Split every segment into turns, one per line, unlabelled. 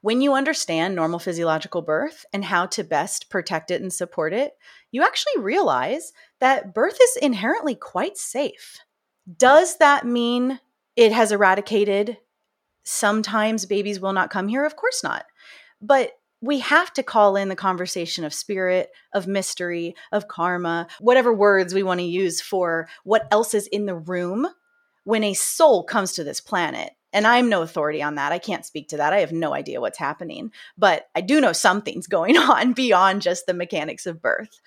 When you understand normal physiological birth and how to best protect it and support it, you actually realize that birth is inherently quite safe. Does that mean it has eradicated sometimes babies will not come here? Of course not. But we have to call in the conversation of spirit, of mystery, of karma, whatever words we want to use for what else is in the room when a soul comes to this planet. And I'm no authority on that. I can't speak to that. I have no idea what's happening. But I do know something's going on beyond just the mechanics of birth.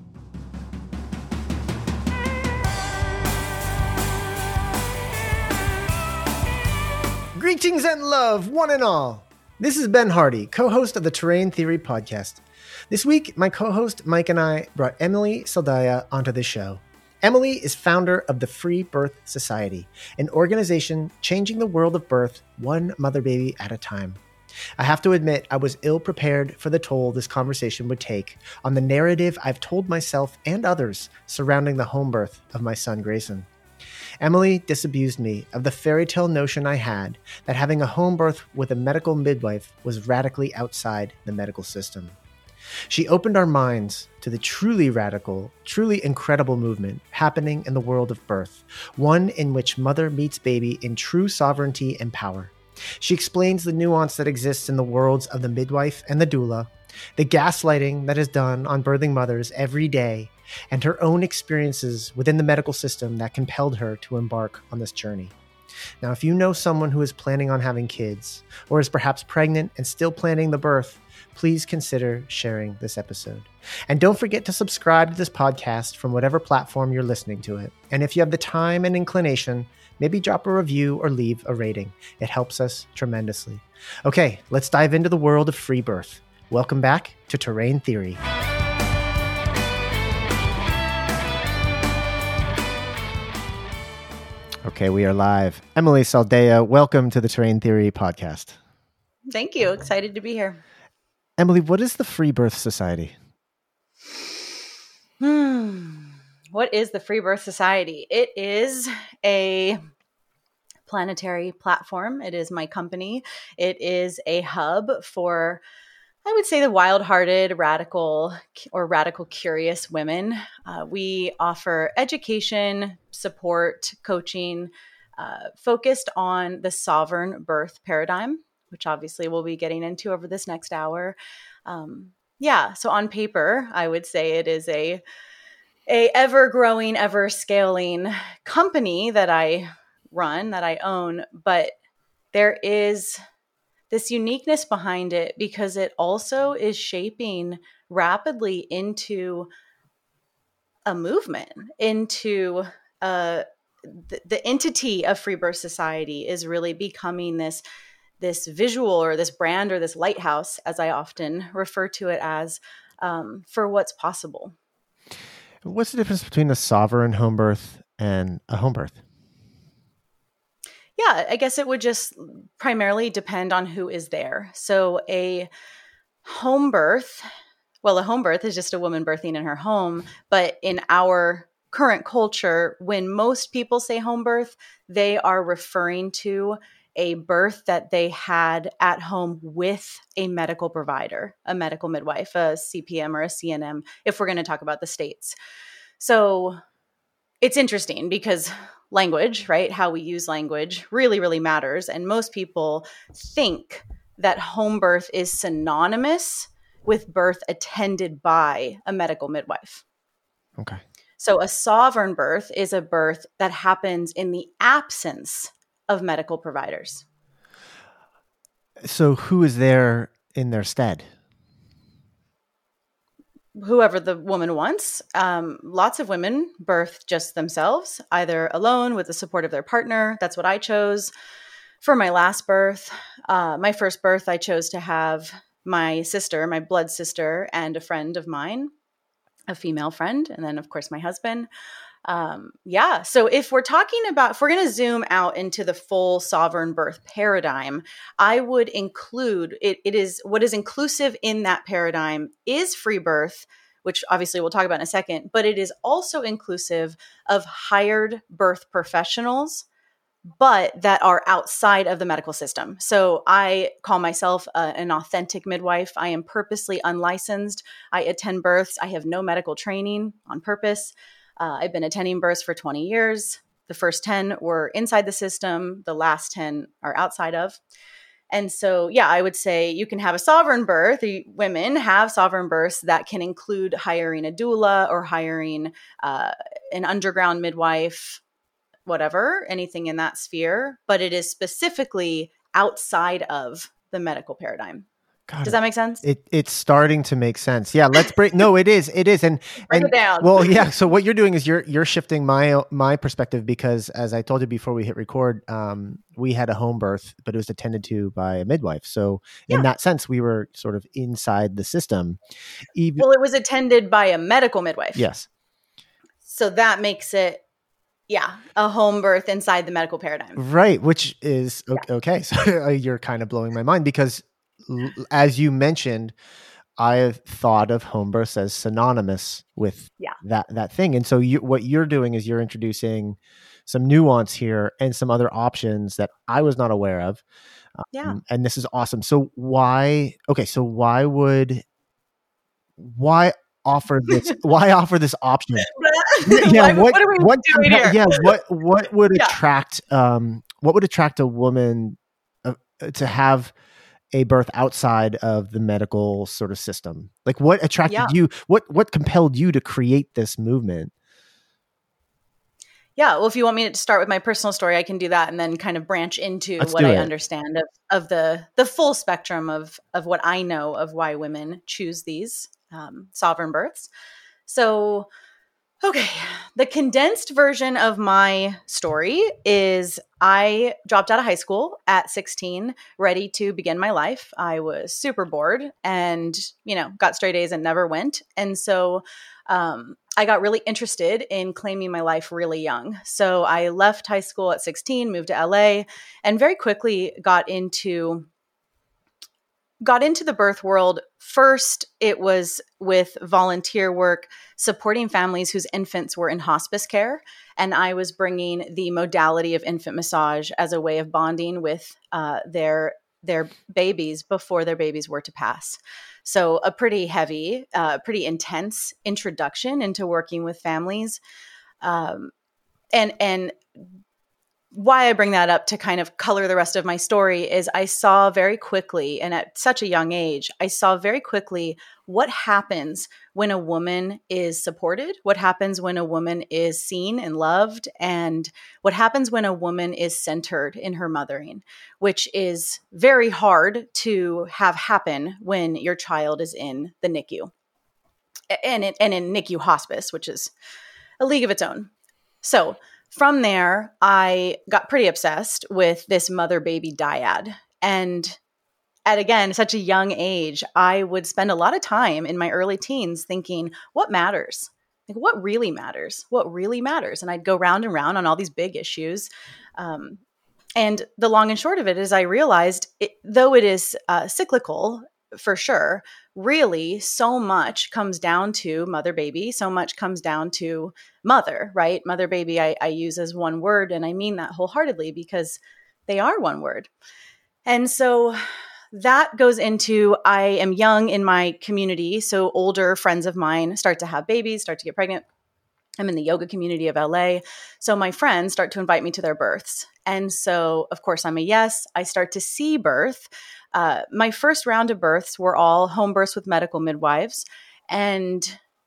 Greetings and love, one and all. This is Ben Hardy, co-host of the Terrain Theory podcast. This week, my co-host Mike and I brought Emily Saldaya onto the show. Emily is founder of the Free Birth Society, an organization changing the world of birth one mother baby at a time. I have to admit, I was ill-prepared for the toll this conversation would take on the narrative I've told myself and others surrounding the home birth of my son Grayson. Emily disabused me of the fairy tale notion I had that having a home birth with a medical midwife was radically outside the medical system. She opened our minds to the truly radical, truly incredible movement happening in the world of birth, one in which mother meets baby in true sovereignty and power. She explains the nuance that exists in the worlds of the midwife and the doula, the gaslighting that is done on birthing mothers every day, and her own experiences within the medical system that compelled her to embark on this journey. Now, if you know someone who is planning on having kids, or is perhaps pregnant and still planning the birth, please consider sharing this episode. And don't forget to subscribe to this podcast from whatever platform you're listening to it. And if you have the time and inclination, maybe drop a review or leave a rating. It helps us tremendously. Okay, let's dive into the world of free birth. Welcome back to Terrain Theory. Okay, we are live. Emily Saldaya, welcome to the Terrain Theory podcast.
Thank you. Excited to be here.
Emily, what is the Free Birth Society?
What is the Free Birth Society? It is a planetary platform. It is my company. It is a hub for, I would say, the wild-hearted, radical, or radical curious women. We offer education, support, coaching, focused on the sovereign birth paradigm, which obviously we'll be getting into over this next hour. So on paper, I would say it is a ever-growing, ever-scaling company that I run, that I own, but there is this uniqueness behind it because it also is shaping rapidly into a movement, into the entity of Free Birth Society is really becoming this visual or this brand or this lighthouse, as I often refer to it as, for what's possible.
What's the difference between a sovereign home birth and a home birth?
Yeah, I guess it would just primarily depend on who is there. So a home birth is just a woman birthing in her home. But in our current culture, when most people say home birth, they are referring to a birth that they had at home with a medical provider, a medical midwife, a CPM or a CNM, if we're going to talk about the states. So it's interesting because language, right? How we use language really, really matters. And most people think that home birth is synonymous with birth attended by a medical midwife.
Okay.
So a sovereign birth is a birth that happens in the absence of medical providers.
So who is there in their stead?
Whoever the woman wants. Lots of women birth just themselves, either alone with the support of their partner. That's what I chose for my last birth. My first birth, I chose to have my sister, my blood sister, and a friend of mine, a female friend, and then, of course, my husband. So if we're going to zoom out into the full sovereign birth paradigm, I would include, it is what is inclusive in that paradigm is free birth, which obviously we'll talk about in a second, but it is also inclusive of hired birth professionals but that are outside of the medical system. So I call myself an authentic midwife. I am purposely unlicensed. I attend births. I have no medical training on purpose. I've been attending births for 20 years. The first 10 were inside the system. The last 10 are outside of. And so, yeah, I would say you can have a sovereign birth. Women have sovereign births that can include hiring a doula or hiring an underground midwife, whatever, anything in that sphere. But it is specifically outside of the medical paradigm.
Got
Does
it.
that make sense?
It's starting to make sense. Yeah, let's break. No, it is, and
Break it down.
Well, yeah. So what you're doing is you're shifting my perspective, because as I told you before we hit record, we had a home birth, but it was attended to by a midwife. So in that sense, we were sort of inside the system.
Well, it was attended by a medical midwife.
Yes.
So that makes it, a home birth inside the medical paradigm.
Right, which is okay. So you're kind of blowing my mind, because as you mentioned, I have thought of home births as synonymous with that thing. And so what you're doing is you're introducing some nuance here and some other options that I was not aware of. And this is awesome. So why offer this? Why offer this option?
What are we doing here?
Yeah, what would attract a woman to have a birth outside of the medical sort of system? Like, what attracted you? What compelled you to create this movement?
Yeah, well, if you want me to start with my personal story, I can do that and then kind of branch into what I understand of the full spectrum of what I know of why women choose these sovereign births. So, okay, the condensed version of my story is I dropped out of high school at 16, ready to begin my life. I was super bored and, got straight A's and never went. And so I got really interested in claiming my life really young. So I left high school at 16, moved to LA, and very quickly got into the birth world. First, it was with volunteer work, supporting families whose infants were in hospice care. And I was bringing the modality of infant massage as a way of bonding with their babies before their babies were to pass. So a pretty heavy, pretty intense introduction into working with families. And why I bring that up to kind of color the rest of my story is I saw very quickly, and at such a young age, I saw very quickly what happens when a woman is supported, what happens when a woman is seen and loved, and what happens when a woman is centered in her mothering, which is very hard to have happen when your child is in the NICU and in NICU hospice, which is a league of its own. So from there, I got pretty obsessed with this mother-baby dyad. And at, again, such a young age, I would spend a lot of time in my early teens thinking, what matters? Like, what really matters? What really matters? And I'd go round and round on all these big issues. And the long and short of it is I realized, though it is cyclical, for sure, really so much comes down to mother baby. So much comes down to mother, right? Mother baby, I use as one word, and I mean that wholeheartedly because they are one word. And so that goes into, I am young in my community. So older friends of mine start to have babies, start to get pregnant. I'm in the yoga community of LA. So my friends start to invite me to their births. And so, of course, I'm a yes. I start to see birth. My first round of births were all home births with medical midwives. And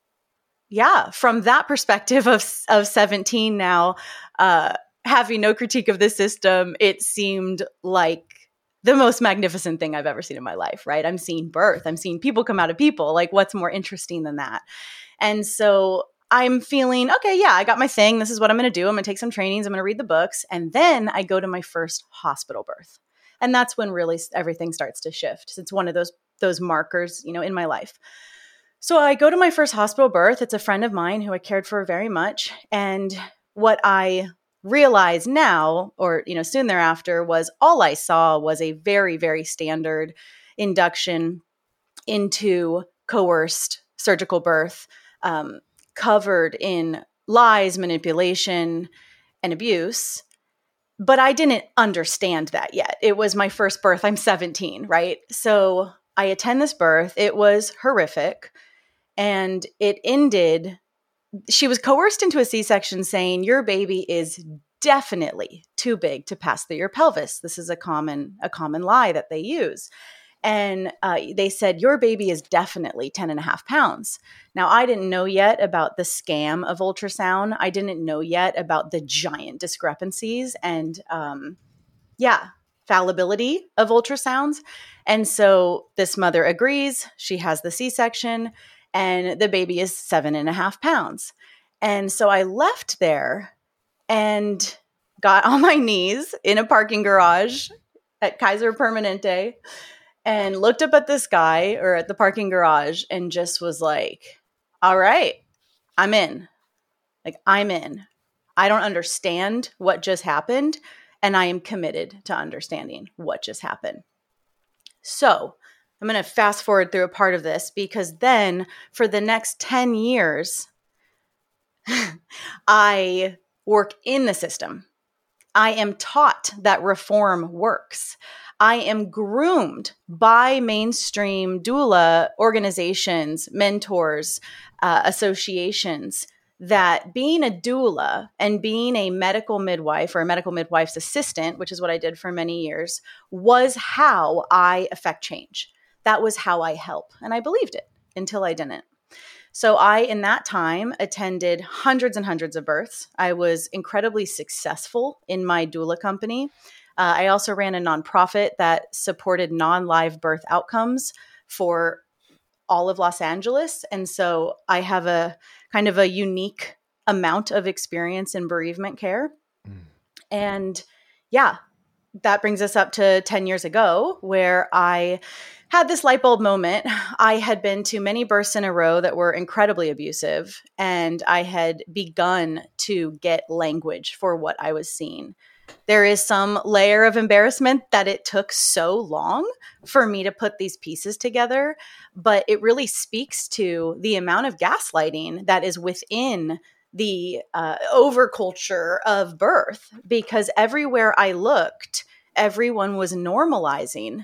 from that perspective of 17 now, having no critique of the system, it seemed like the most magnificent thing I've ever seen in my life, right? I'm seeing birth. I'm seeing people come out of people. Like, what's more interesting than that? And so I'm feeling, okay, I got my thing. This is what I'm going to do. I'm going to take some trainings. I'm going to read the books. And then I go to my first hospital birth. And that's when really everything starts to shift. It's one of those markers, in my life. So I go to my first hospital birth. It's a friend of mine who I cared for very much. And what I realize now, or, soon thereafter, was all I saw was a very, very standard induction into coerced surgical birth, covered in lies, manipulation, and abuse. But I didn't understand that yet. It was my first birth. I'm 17, right? So I attend this birth. It was horrific. And it ended, she was coerced into a C-section saying, your baby is definitely too big to pass through your pelvis. This is a common lie that they use. And they said, your baby is definitely 10 and a half pounds. Now, I didn't know yet about the scam of ultrasound. I didn't know yet about the giant discrepancies and, fallibility of ultrasounds. And so this mother agrees. She has the C-section, and the baby is 7.5 pounds. And so I left there and got on my knees in a parking garage at Kaiser Permanente and looked up at the sky or at the parking garage and just was like, all right, I'm in. Like, I'm in. I don't understand what just happened, and I am committed to understanding what just happened. So I'm going to fast forward through a part of this because then for the next 10 years, I work in the system. I am taught that reform works. I am groomed by mainstream doula organizations, mentors, associations, that being a doula and being a medical midwife or a medical midwife's assistant, which is what I did for many years, was how I affect change. That was how I help. And I believed it until I didn't. So I, in that time, attended hundreds and hundreds of births. I was incredibly successful in my doula company. I also ran a nonprofit that supported non-live birth outcomes for all of Los Angeles. And so I have a kind of a unique amount of experience in bereavement care. And that brings us up to 10 years ago where I had this light bulb moment. I had been to many births in a row that were incredibly abusive, and I had begun to get language for what I was seeing. There is some layer of embarrassment that it took so long for me to put these pieces together, but it really speaks to the amount of gaslighting that is within the overculture of birth, because everywhere I looked, everyone was normalizing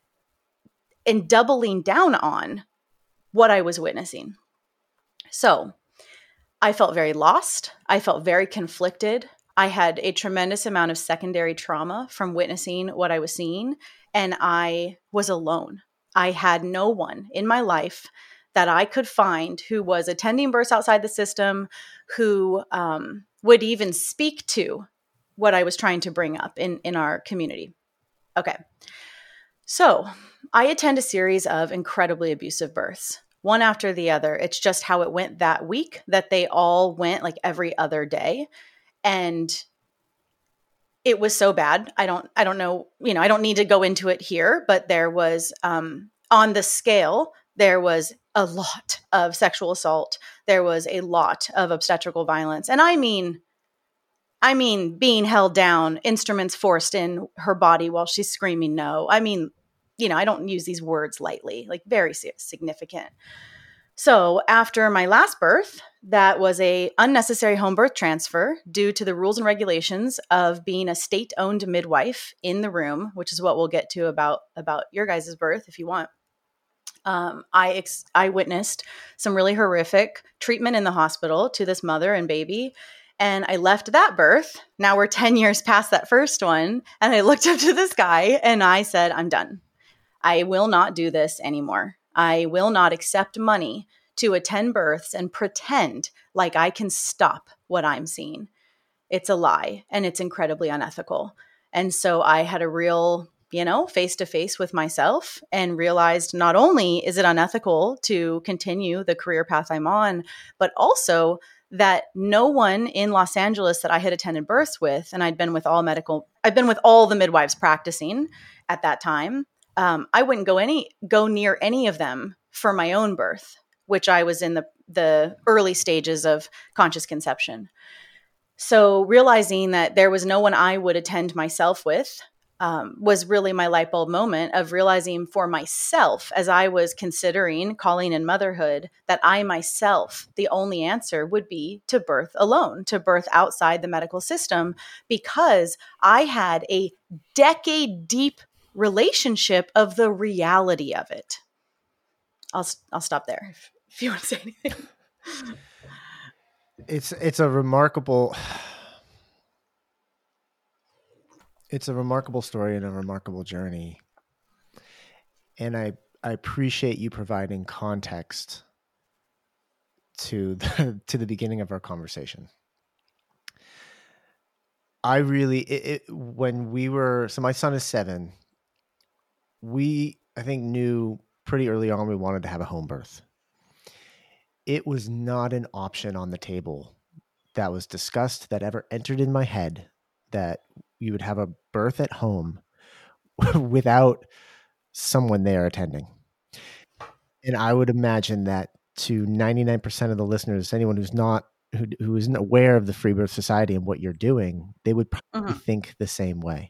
and doubling down on what I was witnessing. So I felt very lost. I felt very conflicted. I had a tremendous amount of secondary trauma from witnessing what I was seeing, and I was alone. I had no one in my life that I could find who was attending births outside the system, who would even speak to what I was trying to bring up in our community. Okay. So I attend a series of incredibly abusive births, one after the other. It's just how it went that week, that they all went like every other day. And it was so bad. I don't know, I don't need to go into it here, but there was, on the scale, there was a lot of sexual assault. There was a lot of obstetrical violence. And I mean, being held down, instruments forced in her body while she's screaming no. I mean, I don't use these words lightly, like very significant. So after my last birth, that was a unnecessary home birth transfer due to the rules and regulations of being a state-owned midwife in the room, which is what we'll get to about your guys' birth if you want. I witnessed some really horrific treatment in the hospital to this mother and baby. And I left that birth. Now we're 10 years past that first one. And I looked up to the sky and I said, I'm done. I will not do this anymore. I will not accept money to attend births and pretend like I can stop what I'm seeing. It's a lie and it's incredibly unethical. And so I had a real, face-to-face with myself and realized not only is it unethical to continue the career path I'm on, but also that no one in Los Angeles that I had attended births with, and I've been with all the midwives practicing at that time. I wouldn't go near any of them for my own birth, which I was in the early stages of conscious conception. So realizing that there was no one I would attend myself with, was really my light bulb moment of realizing for myself, as I was considering calling in motherhood, that I myself, the only answer would be to birth alone, to birth outside the medical system, because I had a decade deep relationship of the reality of it. I'll stop there if you want to say anything.
It's a remarkable story and a remarkable journey. And I appreciate you providing context to the beginning of our conversation. I really, when we were, so my son is 7, I think knew pretty early on we wanted to have a home birth. It was not an option on the table that was discussed, that ever entered in my head, that you would have a birth at home without someone there attending. And I would imagine that to 99% of the listeners, anyone who isn't aware of the Free Birth Society and what you're doing, they would probably think the same way.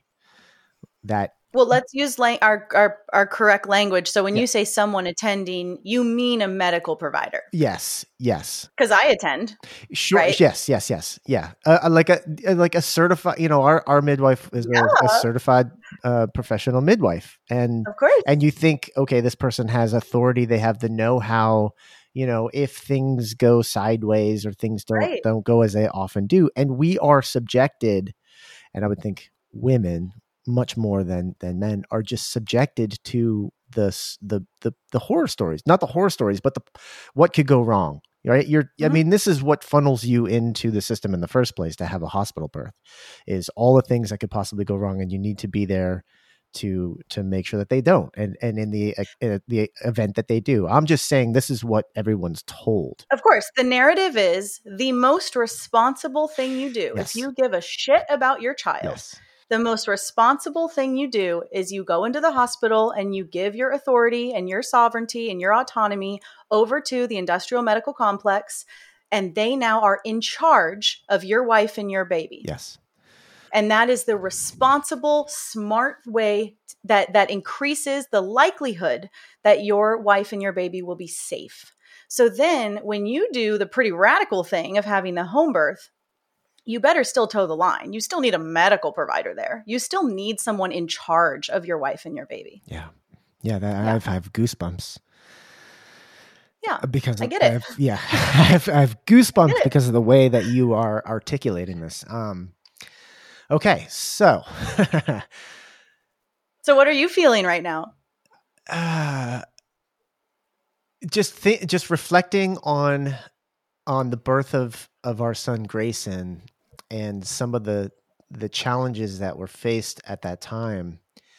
Well,
let's use our correct language. So when you say someone attending, you mean a medical provider.
Yes.
Because I attend.
Sure. Right? Yes. Yeah. Like a certified, our midwife is a certified professional midwife. And
of course.
And you think, okay, this person has authority. They have the know-how, if things go sideways or things don't go as they often do. And we are subjected, and I would think women much more than men are just subjected to the horror stories, not the horror stories, but what could go wrong, right? I mean, this is what funnels you into the system in the first place, to have a hospital birth, is all the things that could possibly go wrong. And you need to be there to make sure that they don't. And in the event that they do, I'm just saying this is what everyone's told.
Of course, the narrative is the most responsible thing you do.
Yes.
If you give a shit about your child,
yes.
The most responsible thing you do is you go into the hospital and you give your authority and your sovereignty and your autonomy over to the industrial medical complex, and they now are in charge of your wife and your baby.
Yes.
And that is the responsible, smart way that increases the likelihood that your wife and your baby will be safe. So then when you do the pretty radical thing of having the home birth, you better still toe the line. You still need a medical provider there. You still need someone in charge of your wife and your baby.
Yeah. I have goosebumps.
Yeah,
because
I get it.
I have goosebumps because of the way that you are articulating this. Okay, so.
So what are you feeling right now?
Just reflecting on the birth of our son Grayson, and some of the challenges that were faced at that time,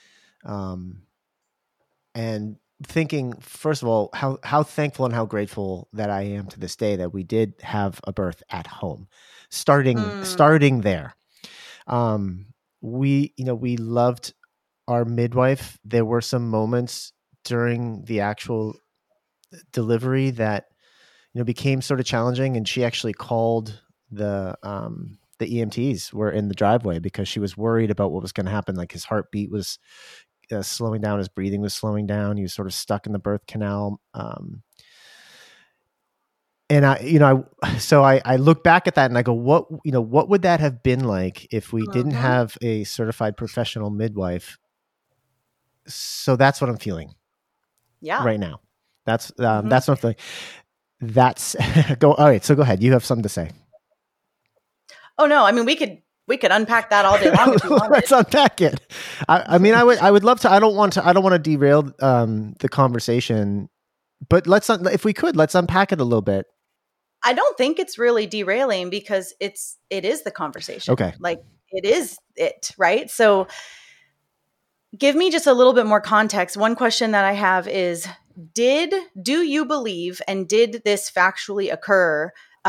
and thinking, first of all, how thankful and how grateful that I am to this day that we did have a birth at home, starting there. We loved our midwife. There were some moments during the actual delivery that became sort of challenging, and she actually called the EMTs were in the driveway because she was worried about what was going to happen. Like, his heartbeat was slowing down, his breathing was slowing down. He was sort of stuck in the birth canal. And I look back at that and I go, what would that have been like if we didn't have a certified professional midwife? So that's what I'm feeling.
Yeah.
Right now. That's what I'm feeling. That's go. All right. So go ahead. You have something to say.
Oh no. I mean, we could unpack that all day long if you wanted.
Let's unpack it. I mean, I would love to. I don't want to derail the conversation, but if we could, let's unpack it a little bit.
I don't think it's really derailing because it is the conversation.
Okay.
Like, it is it, right? So give me just a little bit more context. One question that I have is, do you believe, and did this factually occur?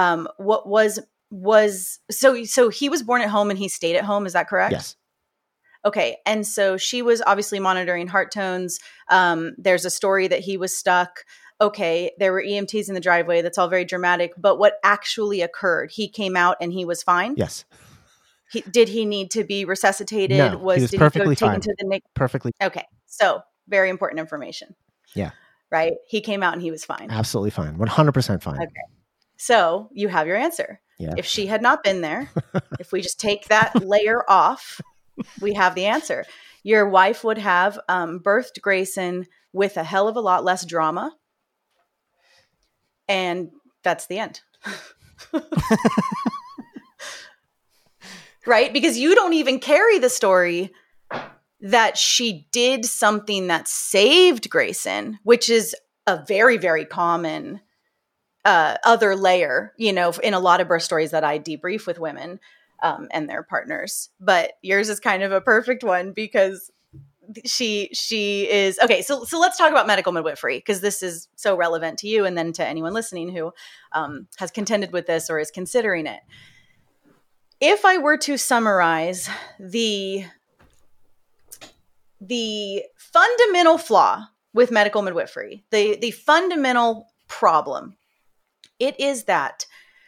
So he was born at home and he stayed at home. Is that correct?
Yes.
Okay. And so she was obviously monitoring heart tones. There's a story that he was stuck. Okay. There were EMTs in the driveway. That's all very dramatic. But what actually occurred? He came out and he was fine?
Yes.
Did he need to be resuscitated?
No, he was
Did
perfectly
he go taken
fine.
to the NICU?
Perfectly.
Okay. So very important information.
Yeah.
Right? He came out and he was fine.
Absolutely fine. 100% fine.
Okay. So you have your answer.
Yeah.
If she had not been there, if we just take that layer off, we have the answer. Your wife would have birthed Grayson with a hell of a lot less drama. And that's the end. Right? Because you don't even carry the story that she did something that saved Grayson, which is a very, very common other layer, in a lot of birth stories that I debrief with women and their partners. But yours is kind of a perfect one because she is okay. So let's talk about medical midwifery because this is so relevant to you and then to anyone listening who has contended with this or is considering it. If I were to summarize the fundamental flaw with medical midwifery, the fundamental problem, it is that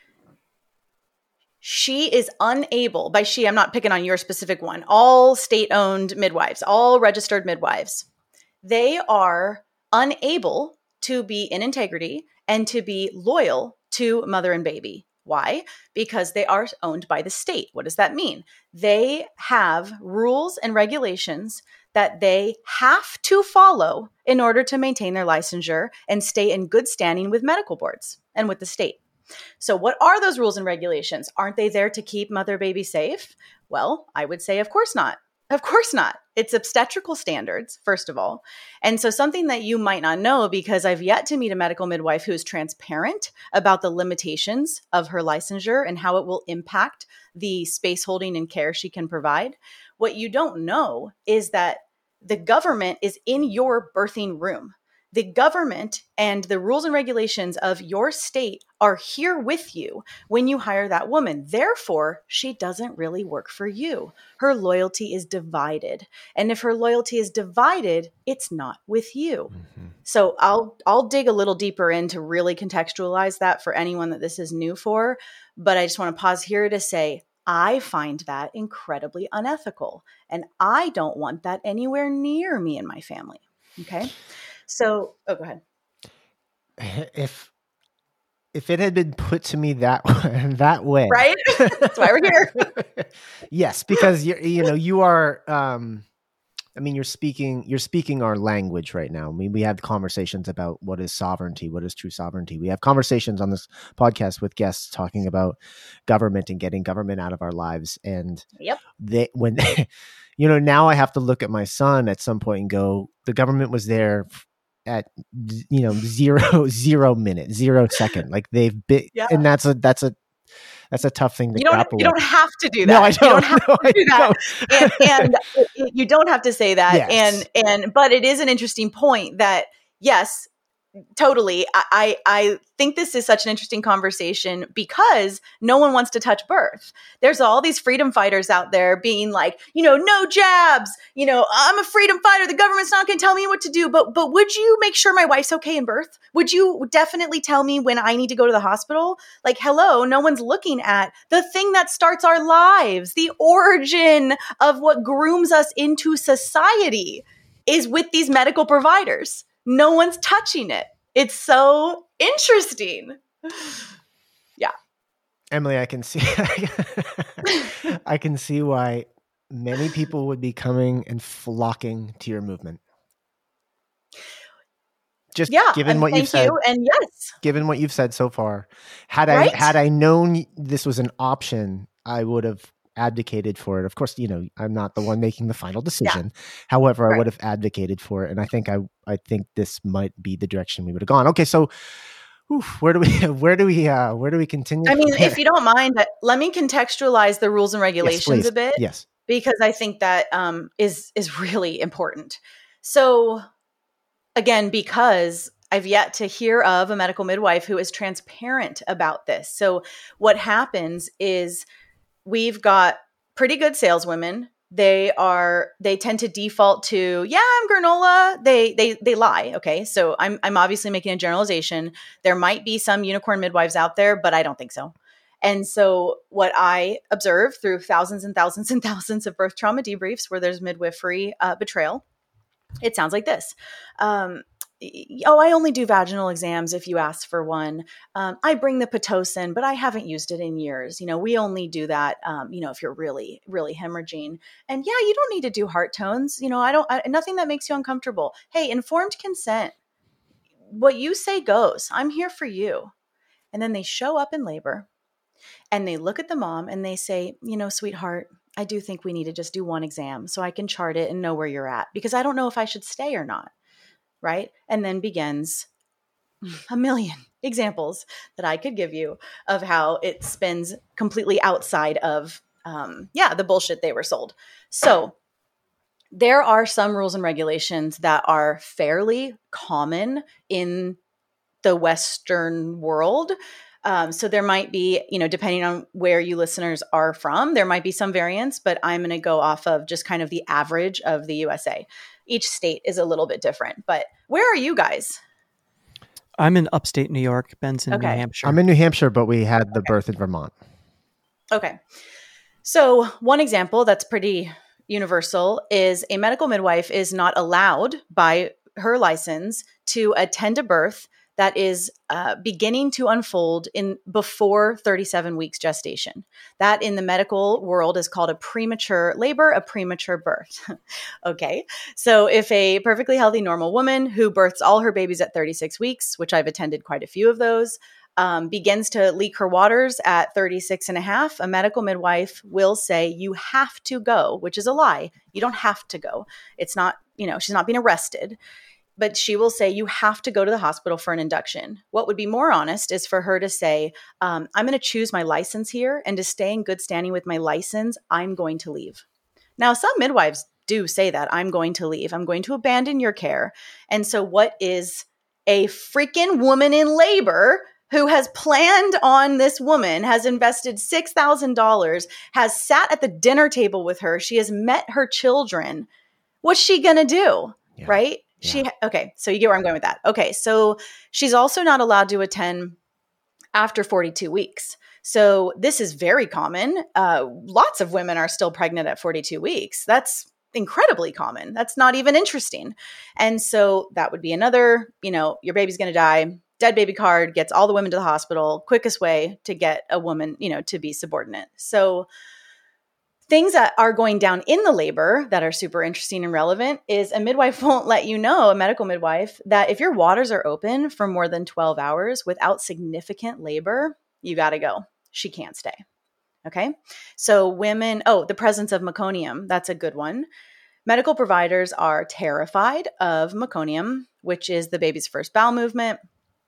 she is unable, by she, I'm not picking on your specific one, all state-owned midwives, all registered midwives, they are unable to be in integrity and to be loyal to mother and baby. Why? Because they are owned by the state. What does that mean? They have rules and regulations that they have to follow in order to maintain their licensure and stay in good standing with medical boards and with the state. So what are those rules and regulations? Aren't they there to keep mother baby safe? Well, I would say, of course not. Of course not. It's obstetrical standards, first of all. And so something that you might not know, because I've yet to meet a medical midwife who is transparent about the limitations of her licensure and how it will impact the space holding and care she can provide. What you don't know is that the government is in your birthing room. The government and the rules and regulations of your state are here with you when you hire that woman. Therefore, she doesn't really work for you. Her loyalty is divided. And if her loyalty is divided, it's not with you. Mm-hmm. So I'll dig a little deeper in to really contextualize that for anyone that this is new for. But I just want to pause here to say, I find that incredibly unethical. And I don't want that anywhere near me and my family. Okay. So, go ahead.
If it had been put to me that way,
right? That's why we're here.
Yes, because you are. You're speaking our language right now. I mean, we have conversations about what is sovereignty, what is true sovereignty. We have conversations on this podcast with guests talking about government and getting government out of our lives. And
yep,
now I have to look at my son at some point and go, the government was there at 0 minute, 0 second. Like they've been, and that's a tough thing to grapple with.
You don't have to do that.
No, I don't.
You don't have to do that. And you don't have to say that.
Yes.
But it is an interesting point that, yes, totally. I think this is such an interesting conversation because no one wants to touch birth. There's all these freedom fighters out there being like, no jabs, I'm a freedom fighter. The government's not going to tell me what to do. But would you make sure my wife's okay in birth? Would you definitely tell me when I need to go to the hospital? Like, hello, no one's looking at the thing that starts our lives. The origin of what grooms us into society is with these medical providers. No one's touching it. It's so interesting. Yeah.
Emily, I can see why many people would be coming and flocking to your movement. Just given what you've said.
And yes.
Given what you've said so far. Had I known this was an option, I would have advocated for it. Of course, I'm not the one making the final decision. Yeah. However, I would have advocated for it, and I think this might be the direction we would have gone. Okay, so where do we continue?
I mean, if you don't mind, let me contextualize the rules and regulations a bit.
Yes,
because I think that is really important. So, again, because I've yet to hear of a medical midwife who is transparent about this. So, what happens is, we've got pretty good saleswomen. They tend to default to, I'm granola. They lie. Okay. So I'm obviously making a generalization. There might be some unicorn midwives out there, but I don't think so. And so what I observe through thousands and thousands and thousands of birth trauma debriefs where there's midwifery betrayal, it sounds like this. I only do vaginal exams if you ask for one. I bring the Pitocin, but I haven't used it in years. We only do that, if you're really, really hemorrhaging. And yeah, you don't need to do heart tones. Nothing that makes you uncomfortable. Hey, informed consent. What you say goes. I'm here for you. And then they show up in labor and they look at the mom and they say, sweetheart, I do think we need to just do one exam so I can chart it and know where you're at, because I don't know if I should stay or not. Right? And then begins a million examples that I could give you of how it spins completely outside of, the bullshit they were sold. So there are some rules and regulations that are fairly common in the Western world. So there might be, depending on where you listeners are from, there might be some variance, but I'm going to go off of just kind of the average of the USA. Each state is a little bit different, but where are you guys?
I'm in upstate New York. Ben's in New Hampshire.
I'm in New Hampshire, but we had the birth in Vermont.
Okay. So one example that's pretty universal is a medical midwife is not allowed by her license to attend a birth that is beginning to unfold in before 37 weeks gestation. That in the medical world is called a premature labor, a premature birth. Okay. So if a perfectly healthy, normal woman who births all her babies at 36 weeks, which I've attended quite a few of those, begins to leak her waters at 36 and a half, a medical midwife will say, you have to go, which is a lie. You don't have to go. It's not, she's not being arrested. But she will say, you have to go to the hospital for an induction. What would be more honest is for her to say, I'm going to choose my license here, and to stay in good standing with my license, I'm going to leave. Now, some midwives do say that, I'm going to leave. I'm going to abandon your care. And so what is a freaking woman in labor who has planned on this woman, has invested $6,000, has sat at the dinner table with her, she has met her children. What's she going to do? Yeah. Right? Yeah. Okay, so you get where I'm going with that. Okay, so she's also not allowed to attend after 42 weeks. So this is very common. Lots of women are still pregnant at 42 weeks. That's incredibly common. That's not even interesting. And so that would be another, your baby's going to die. Dead baby card gets all the women to the hospital. Quickest way to get a woman, to be subordinate. So things that are going down in the labor that are super interesting and relevant is a midwife won't let you know, a medical midwife, that if your waters are open for more than 12 hours without significant labor, you got to go. She can't stay. Okay. So women, the presence of meconium, that's a good one. Medical providers are terrified of meconium, which is the baby's first bowel movement.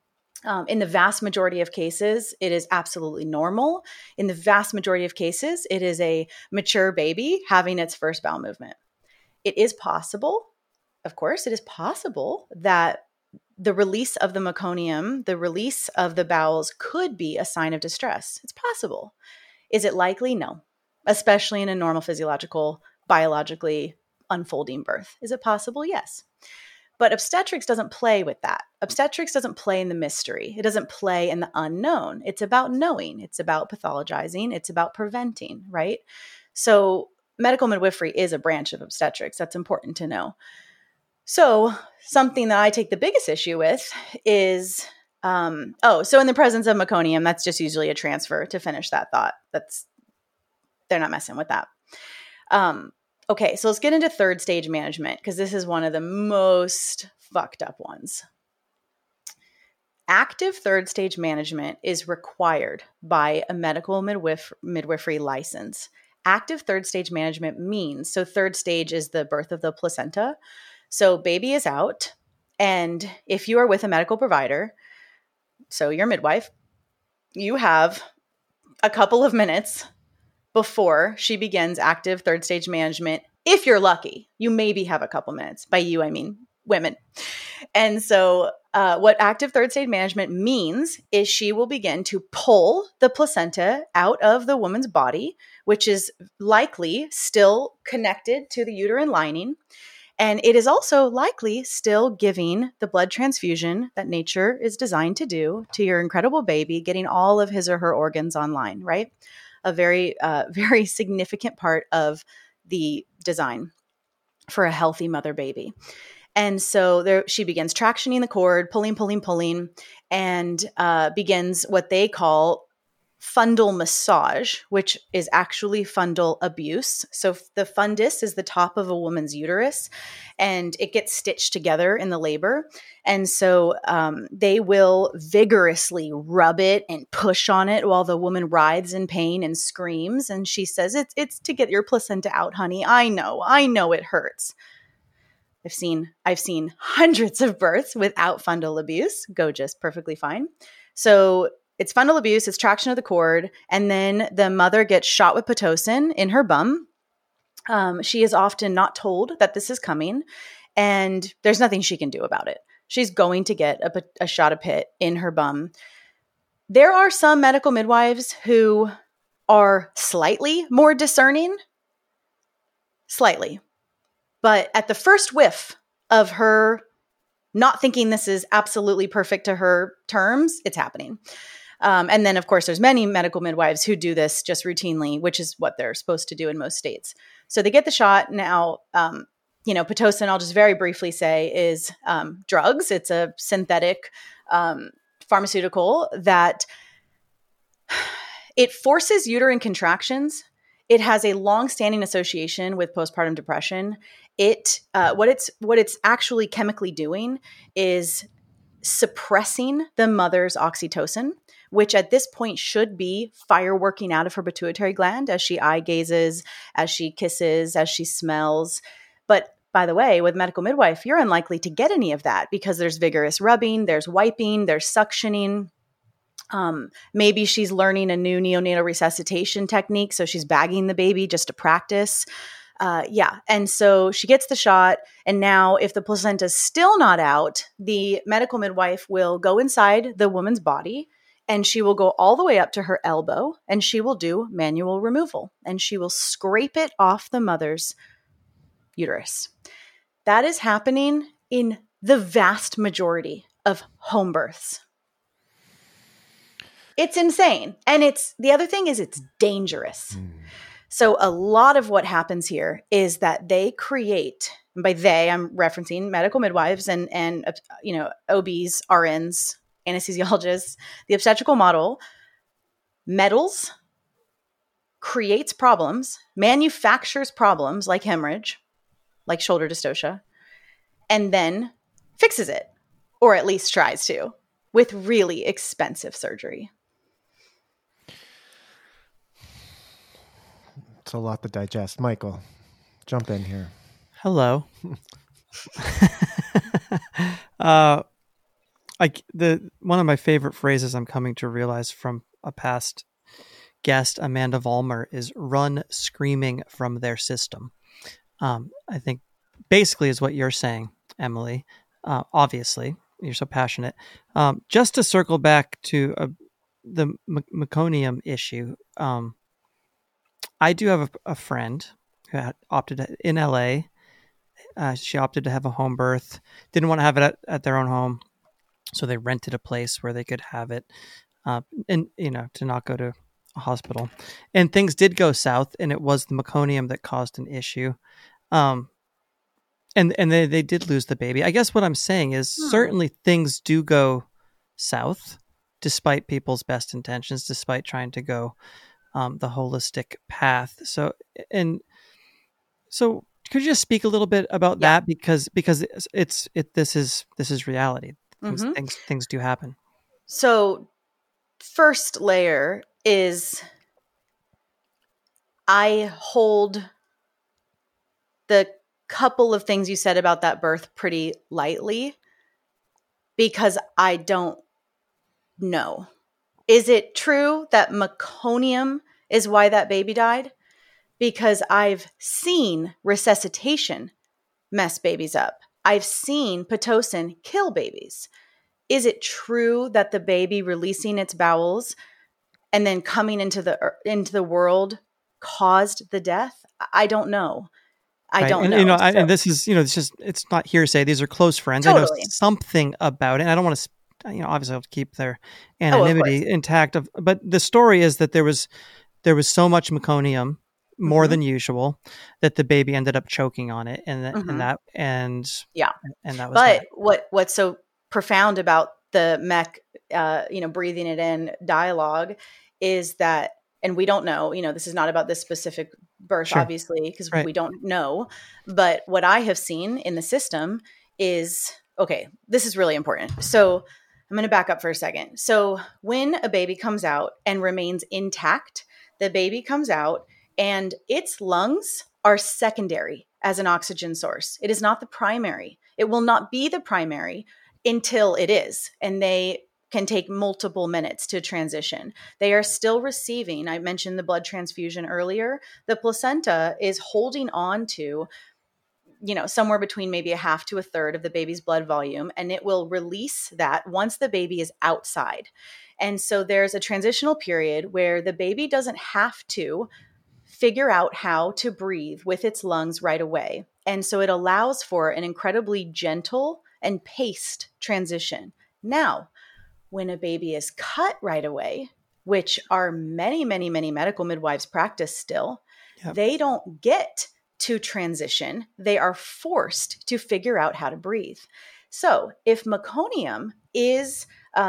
In the vast majority of cases, it is absolutely normal. In the vast majority of cases, it is a mature baby having its first bowel movement. It is possible, of course, it is possible that the release of the meconium, the release of the bowels could be a sign of distress. It's possible. Is it likely? No, especially in a normal physiological, biologically unfolding birth. Is it possible? Yes. But obstetrics doesn't play with that. Obstetrics doesn't play in the mystery. It doesn't play in the unknown. It's about knowing. It's about pathologizing. It's about preventing, right? So medical midwifery is a branch of obstetrics. That's important to know. So something that I take the biggest issue with is, so in the presence of meconium, that's just usually a transfer to finish that thought. They're not messing with that. Okay, so let's get into third stage management, because this is one of the most fucked up ones. Active third stage management is required by a medical midwifery license. Active third stage management means, so third stage is the birth of the placenta. So baby is out, and if you are with a medical provider, so your midwife, you have a couple of minutes before she begins active third stage management. If you're lucky, you maybe have a couple minutes. By you, I mean women. And so what active third stage management means is she will begin to pull the placenta out of the woman's body, which is likely still connected to the uterine lining. And it is also likely still giving the blood transfusion that nature is designed to do to your incredible baby, getting all of his or her organs online, right? A very, very significant part of the design for a healthy mother baby. And so there, she begins tractioning the cord, pulling, and begins what they call fundal massage, which is actually fundal abuse. So the fundus is the top of a woman's uterus, and it gets stitched together in the labor. And so they will vigorously rub it and push on it while the woman writhes in pain and screams. And she says, it's to get your placenta out, honey. I know it hurts. I've seen hundreds of births without fundal abuse go just perfectly fine. So it's fundal abuse, it's traction of the cord, and then the mother gets shot with Pitocin in her bum. She is often not told that this is coming, and there's nothing she can do about it. She's going to get a shot of Pit in her bum. There are some medical midwives who are slightly more discerning, slightly. But at the first whiff of her not thinking this is absolutely perfect to her terms, it's happening. And then, of course, there's many medical midwives who do this just routinely, which is what they're supposed to do in most states. So they get the shot. Now, Pitocin, I'll just very briefly say, is drugs. It's a synthetic pharmaceutical that it forces uterine contractions. It has a long-standing association with postpartum depression. What it's actually chemically doing is suppressing the mother's oxytocin, which at this point should be fireworking out of her pituitary gland as she eye gazes, as she kisses, as she smells. But by the way, with medical midwife, you're unlikely to get any of that because there's vigorous rubbing, there's wiping, there's suctioning. Maybe she's learning a new neonatal resuscitation technique, so she's bagging the baby just to practice. And so she gets the shot, and now if the placenta is still not out, the medical midwife will go inside the woman's body, and she will go all the way up to her elbow, and she will do manual removal, and she will scrape it off the mother's uterus. That is happening in the vast majority of home births. It's insane. And the other thing is it's dangerous. So a lot of what happens here is that they create, and by they, I'm referencing medical midwives and OBs, RNs, anesthesiologists, the obstetrical model meddles, creates problems, manufactures problems like hemorrhage, like shoulder dystocia, and then fixes it, or at least tries to, with really expensive surgery.
It's a lot to digest. Michael, jump in here.
Hello. One of my favorite phrases I'm coming to realize from a past guest, Amanda Vollmer, is "run screaming from their system." I think basically is what you're saying, Emily. Obviously, you're so passionate. Just to circle back to the meconium issue. I do have a friend who had opted in LA. She opted to have a home birth. Didn't want to have it at their own home, so they rented a place where they could have it, and to not go to a hospital. And things did go south, and it was the meconium that caused an issue. And they did lose the baby. I guess what I'm saying is certainly things do go south, despite people's best intentions, despite trying to go the holistic path. So could you just speak a little bit about that? Because this is reality. Things do happen.
So first layer is I hold the couple of things you said about that birth pretty lightly because I don't know. Is it true that meconium is why that baby died? Because I've seen resuscitation mess babies up. I've seen Pitocin kill babies. Is it true that the baby releasing its bowels and then coming into the world caused the death? I don't know. I don't
and,
know.
and this is, it's not hearsay. These are close friends.
Totally.
I know something about it. And I don't want to, obviously I'll keep their
Of
anonymity
course.
intact. But the story is that there was so much meconium, more than usual, that the baby ended up choking on it, and
Yeah.
and that was
But
that.
what's so profound about the mech, breathing it in dialogue is that, and we don't know, this is not about this specific birth,
Sure.
obviously, because
Right.
we don't know. But what I have seen in the system is, okay, this is really important. So I'm going to back up for a second. So when a baby comes out and remains intact, the baby comes out and its lungs are secondary as an oxygen source. It is not the primary. It will not be the primary until it is. And they can take multiple minutes to transition. They are still receiving, I mentioned the blood transfusion earlier, the placenta is holding on to, somewhere between maybe a half to a third of the baby's blood volume, and it will release that once the baby is outside. And so there's a transitional period where the baby doesn't have to figure out how to breathe with its lungs right away. And so it allows for an incredibly gentle and paced transition. Now, when a baby is cut right away, which are many, many, many medical midwives practice still, they don't get to transition. They are forced to figure out how to breathe. So if meconium is,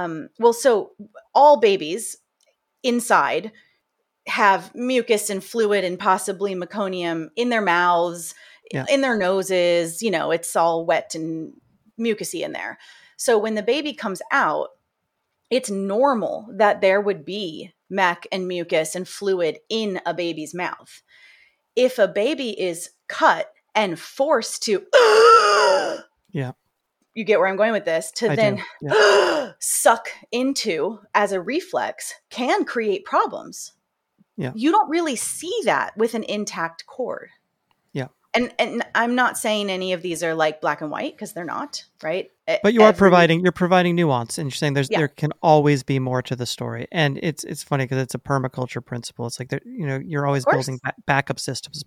so all babies inside have mucus and fluid and possibly meconium in their mouths, in their noses, it's all wet and mucusy in there. So when the baby comes out, it's normal that there would be mech and mucus and fluid in a baby's mouth. If a baby is cut and forced to, you get where I'm going with this, suck into as a reflex can create problems.
Yeah.
You don't really see that with an intact cord.
Yeah.
And I'm not saying any of these are like black and white, because they're not, right?
But you're providing nuance, and you're saying there can always be more to the story. And it's funny because it's a permaculture principle. It's like you're always building backup systems.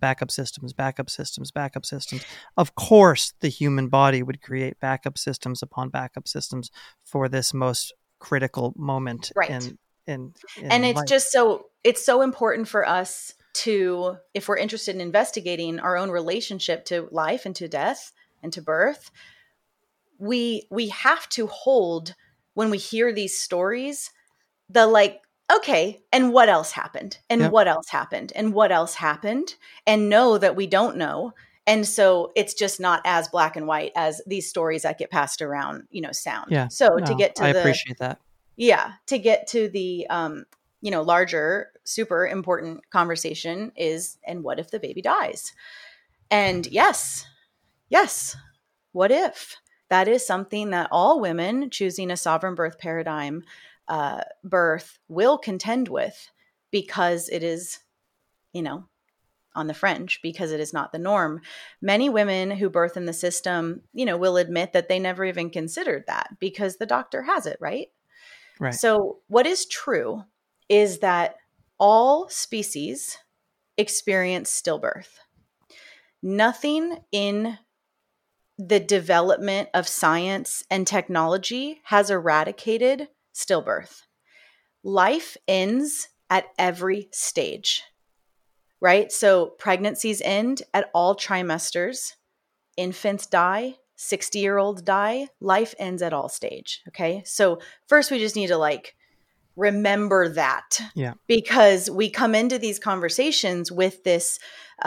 Of course, the human body would create backup systems upon backup systems for this most critical moment.
Right.
And
it's
life.
just it's so important for us to, if we're interested in investigating our own relationship to life and to death and to birth, we have to hold, when we hear these stories, the okay, and what else happened? And what else happened? And what else happened? And know that we don't know. And so it's just not as black and white as these stories that get passed around, sound.
Yeah.
So to get to
I appreciate that.
Yeah. To get to the, larger, super important conversation is, and what if the baby dies? And yes, what if? That is something that all women choosing a sovereign birth paradigm birth will contend with, because it is, on the fringe, because it is not the norm. Many women who birth in the system, will admit that they never even considered that because the doctor has it, right?
Right.
So what is true is that all species experience stillbirth. Nothing in the development of science and technology has eradicated stillbirth. Life ends at every stage, right? So pregnancies end at all trimesters. Infants die. 60-year-olds die. Life ends at all stage. Okay. So first we just need to remember that, because we come into these conversations with this,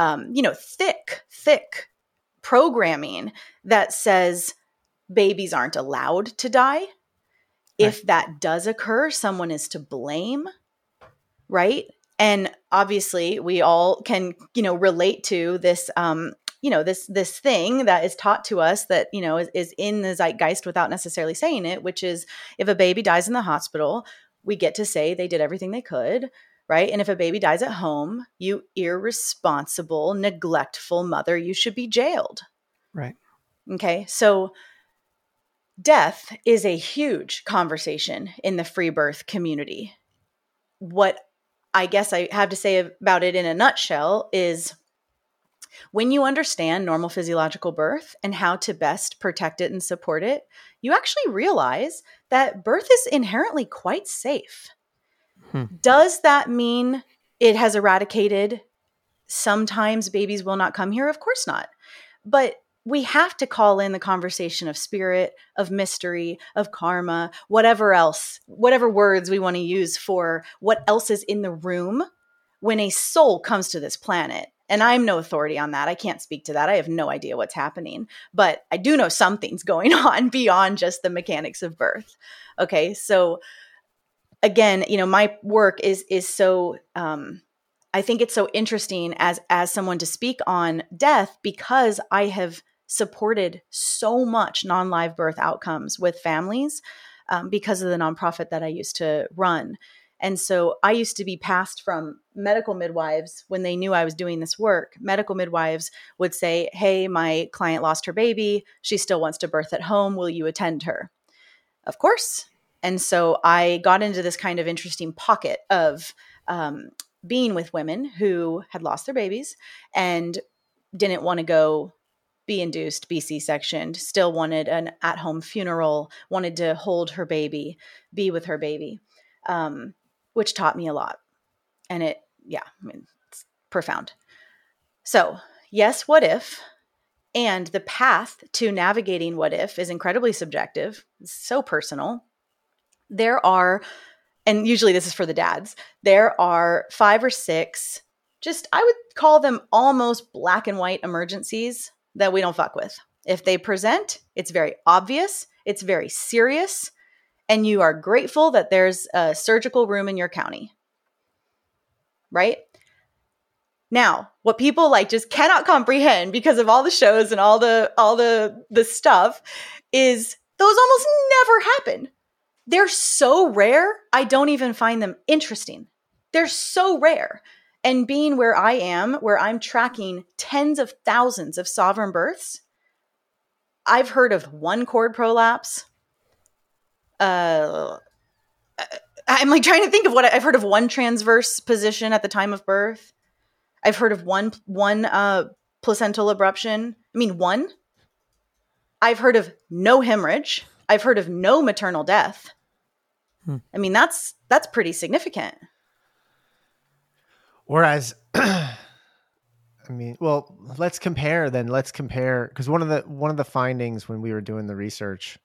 thick programming that says babies aren't allowed to die. Right. If that does occur, someone is to blame, right? And obviously we all can, relate to this, this thing that is taught to us that, is in the zeitgeist without necessarily saying it, which is, if a baby dies in the hospital, we get to say they did everything they could, right? And if a baby dies at home, you irresponsible, neglectful mother, you should be jailed.
Right.
Okay. So death is a huge conversation in the free birth community. What I guess I have to say about it in a nutshell is When you understand normal physiological birth and how to best protect it and support it, you actually realize that birth is inherently quite safe. Does that mean it has eradicated sometimes babies will not come here? Of course not. But we have to call in the conversation of spirit, of mystery, of karma, whatever else, whatever words we want to use for what else is in the room when a soul comes to this planet. And I'm no authority on that. I can't speak to that. I have no idea what's happening. But I do know something's going on beyond just the mechanics of birth. Okay, so again, my work is so I think it's so interesting as someone to speak on death, because I have supported so much non-live birth outcomes with families because of the nonprofit that I used to run. And so I used to be passed from medical midwives when they knew I was doing this work. Medical midwives would say, hey, my client lost her baby. She still wants to birth at home. Will you attend her? Of course. And so I got into this kind of interesting pocket of being with women who had lost their babies and didn't want to go be induced, be C-sectioned, still wanted an at-home funeral, wanted to hold her baby, be with her baby, which taught me a lot. And it's profound. So yes, what if? And the path to navigating what if is incredibly subjective. It's so personal. There are, and usually this is for the dads, there are 5 or 6, I would call them almost black and white emergencies that we don't fuck with. If they present, it's very obvious, it's very serious, and you are grateful that there's a surgical room in your county. Right? Now, what people just cannot comprehend because of all the shows and all the stuff is those almost never happen. They're so rare, I don't even find them interesting. They're so rare. And being where I am, where I'm tracking tens of thousands of sovereign births, I've heard of 1 cord prolapse. I'm trying to think of what I've heard of 1 transverse position at the time of birth. I've heard of one placental abruption. 1. I've heard of no hemorrhage. I've heard of no maternal death. That's pretty significant.
Whereas, let's compare. Because one of the findings when we were doing the research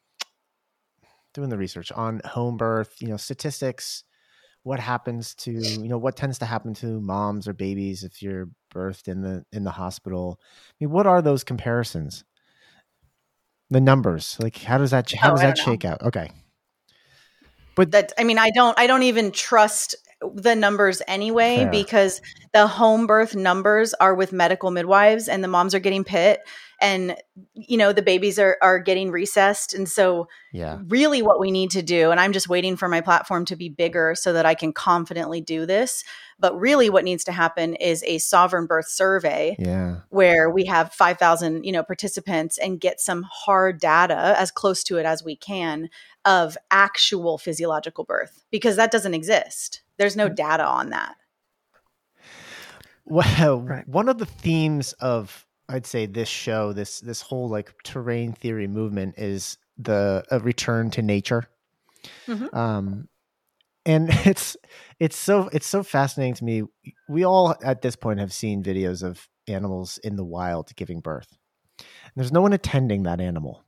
on home birth, statistics, what happens to, what tends to happen to moms or babies if you're birthed in the hospital. What are those comparisons? The numbers, how does that shake out? Okay. But
I don't even trust the numbers anyway,
fair.
Because the home birth numbers are with medical midwives and the moms are getting pit and, the babies are getting recessed. And so really what we need to do, and I'm just waiting for my platform to be bigger so that I can confidently do this. But really what needs to happen is a sovereign birth survey where we have 5,000, participants and get some hard data as close to it as we can of actual physiological birth, because that doesn't exist. There's no data on that.
Well, one of the themes of, I'd say, this show, this whole terrain theory movement is a return to nature. Mm-hmm. And it's so fascinating to me. We all at this point have seen videos of animals in the wild giving birth. And there's no one attending that animal.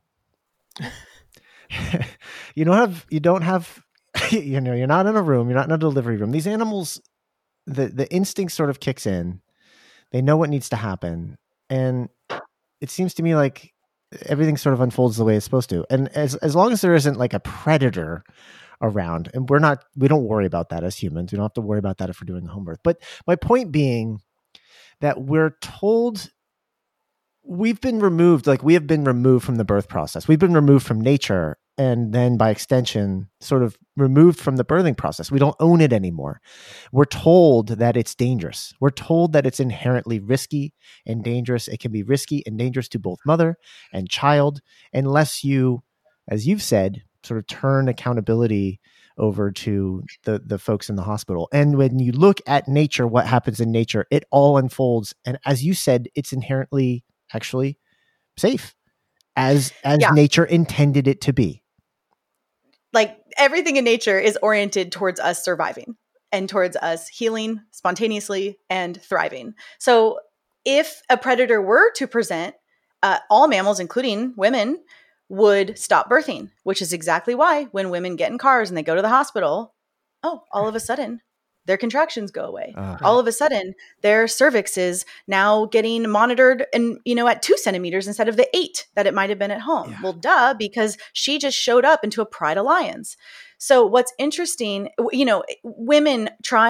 You're not in a room, you're not in a delivery room. These animals, the instinct sort of kicks in. They know what needs to happen. And it seems to me like everything sort of unfolds the way it's supposed to. And as long as there isn't a predator around, and we don't worry about that as humans. We don't have to worry about that if we're doing a home birth. But my point being that we're told we've been removed, we have been removed from the birth process. We've been removed from nature, and then by extension, sort of removed from the birthing process. We don't own it anymore. We're told that it's dangerous. We're told that it's inherently risky and dangerous. It can be risky and dangerous to both mother and child, unless you, as you've said, sort of turn accountability over to the folks in the hospital. And when you look at nature, what happens in nature, it all unfolds. And as you said, it's inherently actually safe as nature intended it to be.
Like everything in nature is oriented towards us surviving and towards us healing spontaneously and thriving. So if a predator were to present, all mammals, including women, would stop birthing, which is exactly why when women get in cars and they go to the hospital, all of a sudden their contractions go away. All of a sudden their cervix is now getting monitored and, at 2 centimeters instead of the 8 that it might've been at home. Yeah. Well, duh, because she just showed up into a pride of lions. So what's interesting, women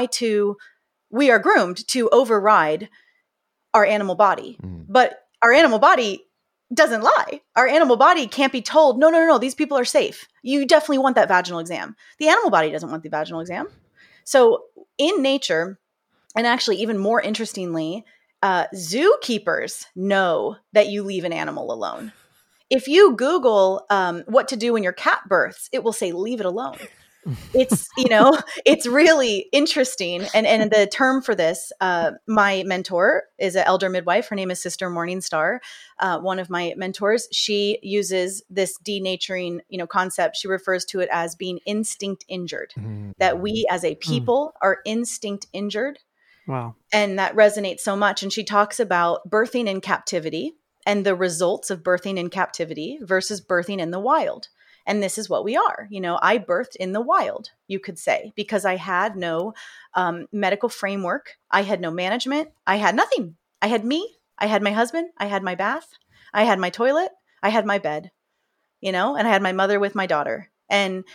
we are groomed to override our animal body, but our animal body doesn't lie. Our animal body can't be told, no, these people are safe. You definitely want that vaginal exam. The animal body doesn't want the vaginal exam. So in nature, and actually even more interestingly, zookeepers know that you leave an animal alone. If you Google what to do when your cat births, it will say, leave it alone. It's, it's really interesting. And the term for this, my mentor is an elder midwife. Her name is Sister Morningstar. One of my mentors, she uses this denaturing, concept. She refers to it as being instinct injured, that we as a people are instinct injured.
Wow.
And that resonates so much. And she talks about birthing in captivity and the results of birthing in captivity versus birthing in the wild. And this is what we are. I birthed in the wild, you could say, because I had no medical framework. I had no management. I had nothing. I had me. I had my husband. I had my bath. I had my toilet. I had my bed, and I had my mother with my daughter. And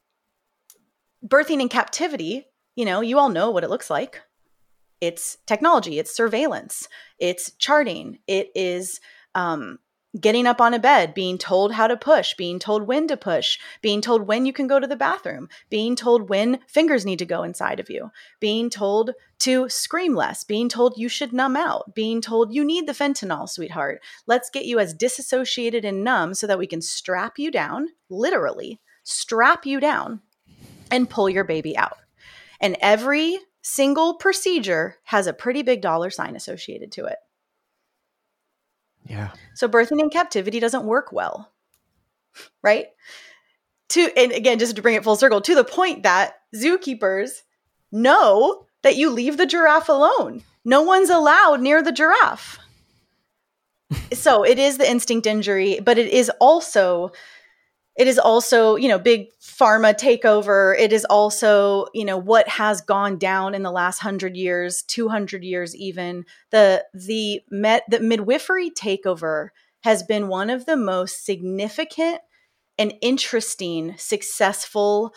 birthing in captivity, you all know what it looks like. It's technology. It's surveillance. It's charting. It is getting up on a bed, being told how to push, being told when to push, being told when you can go to the bathroom, being told when fingers need to go inside of you, being told to scream less, being told you should numb out, being told you need the fentanyl, sweetheart. Let's get you as disassociated and numb so that we can strap you down, literally strap you down and pull your baby out. And every single procedure has a pretty big dollar sign associated to it.
Yeah.
So birthing in captivity doesn't work well, right? And again, just to bring it full circle, to the point that zookeepers know that you leave the giraffe alone. No one's allowed near the giraffe. So it is the instinct injury, but it is also, big pharma takeover. It is also, what has gone down in the last 100 years, 200 years even. The midwifery takeover has been one of the most significant and interesting, successful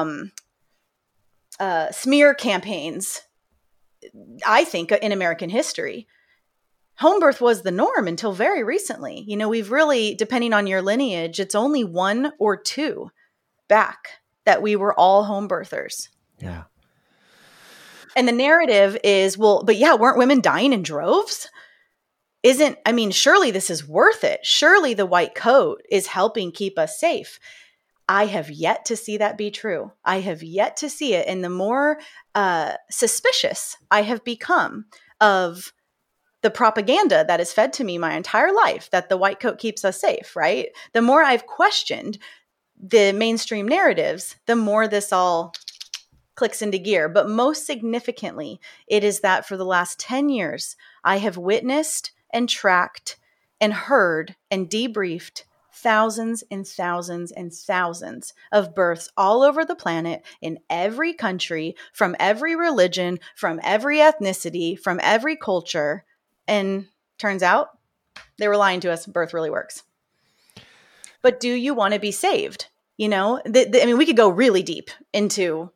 smear campaigns, I think, in American history. Home birth was the norm until very recently. We've really, depending on your lineage, it's only 1 or 2 back that we were all home birthers.
Yeah.
And the narrative is, weren't women dying in droves? Surely this is worth it. Surely the white coat is helping keep us safe. I have yet to see that be true. I have yet to see it. And the more suspicious I have become of the propaganda that is fed to me my entire life, that the white coat keeps us safe, right? The more I've questioned the mainstream narratives, the more this all clicks into gear. But most significantly, it is that for the last 10 years, I have witnessed and tracked and heard and debriefed thousands and thousands and thousands of births all over the planet, in every country, from every religion, from every ethnicity, from every culture. And turns out they were lying to us. Birth really works. But do you want to be saved? We could go really deep into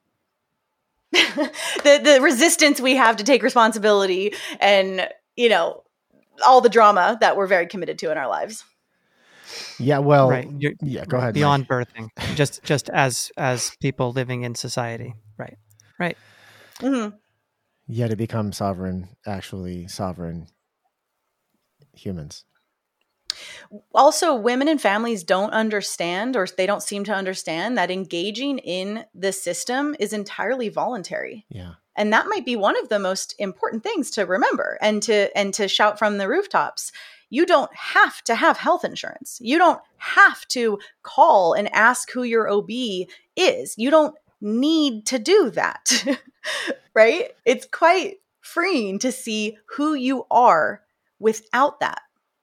the resistance we have to take responsibility and, all the drama that we're very committed to in our lives.
Yeah, well,
right.
Go ahead.
Beyond birthing, just as people living in society. Right.
Mm-hmm.
To become sovereign humans.
Also, women and families don't understand, or they don't seem to understand, that engaging in the system is entirely voluntary.
Yeah.
And that might be one of the most important things to remember and to shout from the rooftops. You don't have to have health insurance. You don't have to call and ask who your OB is. You don't need to do that, right? It's quite freeing to see who you are without that.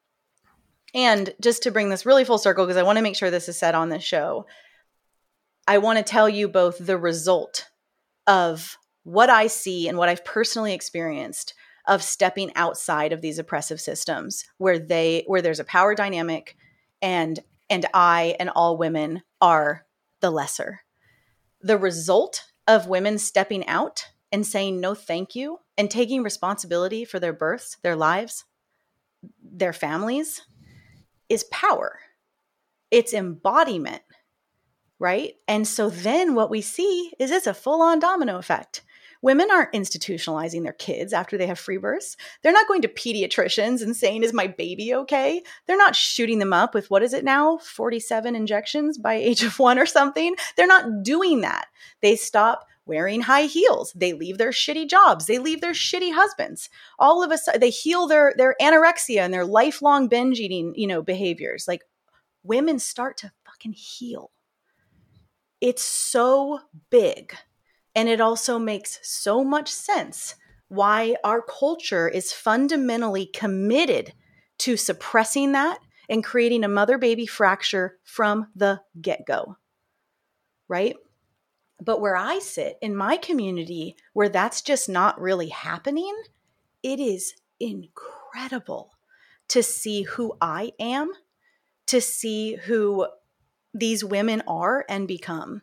And just to bring this really full circle, because I want to make sure this is said on this show, I want to tell you both the result of what I see and what I've personally experienced of stepping outside of these oppressive systems where there's a power dynamic and I and all women are the lesser. The result of women stepping out and saying no thank you and taking responsibility for their births, their lives, their families is power. It's embodiment, right? And so then what we see is it's a full-on domino effect. Women aren't institutionalizing their kids after they have free births. They're not going to pediatricians and saying, is my baby okay? They're not shooting them up with, what is it now, 47 injections by age of 1 or something. They're not doing that. They stop wearing high heels. They leave their shitty jobs. They leave their shitty husbands. All of a sudden, they heal their anorexia and their lifelong binge eating, behaviors. Like, women start to fucking heal. It's so big. And it also makes so much sense why our culture is fundamentally committed to suppressing that and creating a mother-baby fracture from the get-go, right? But where I sit in my community, where that's just not really happening, it is incredible to see who I am, to see who these women are and become.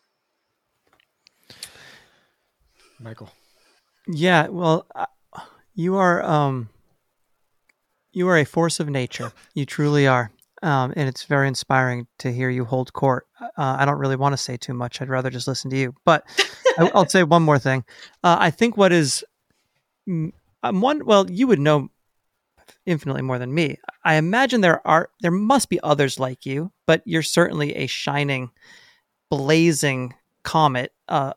Michael.
Yeah, well, you are a force of nature. You truly are. And it's very inspiring to hear you hold court. I don't really want to say too much. I'd rather just listen to you. But I'll say one more thing. I think what is well, you would know infinitely more than me. I imagine there must be others like you, but you're certainly a shining, blazing comet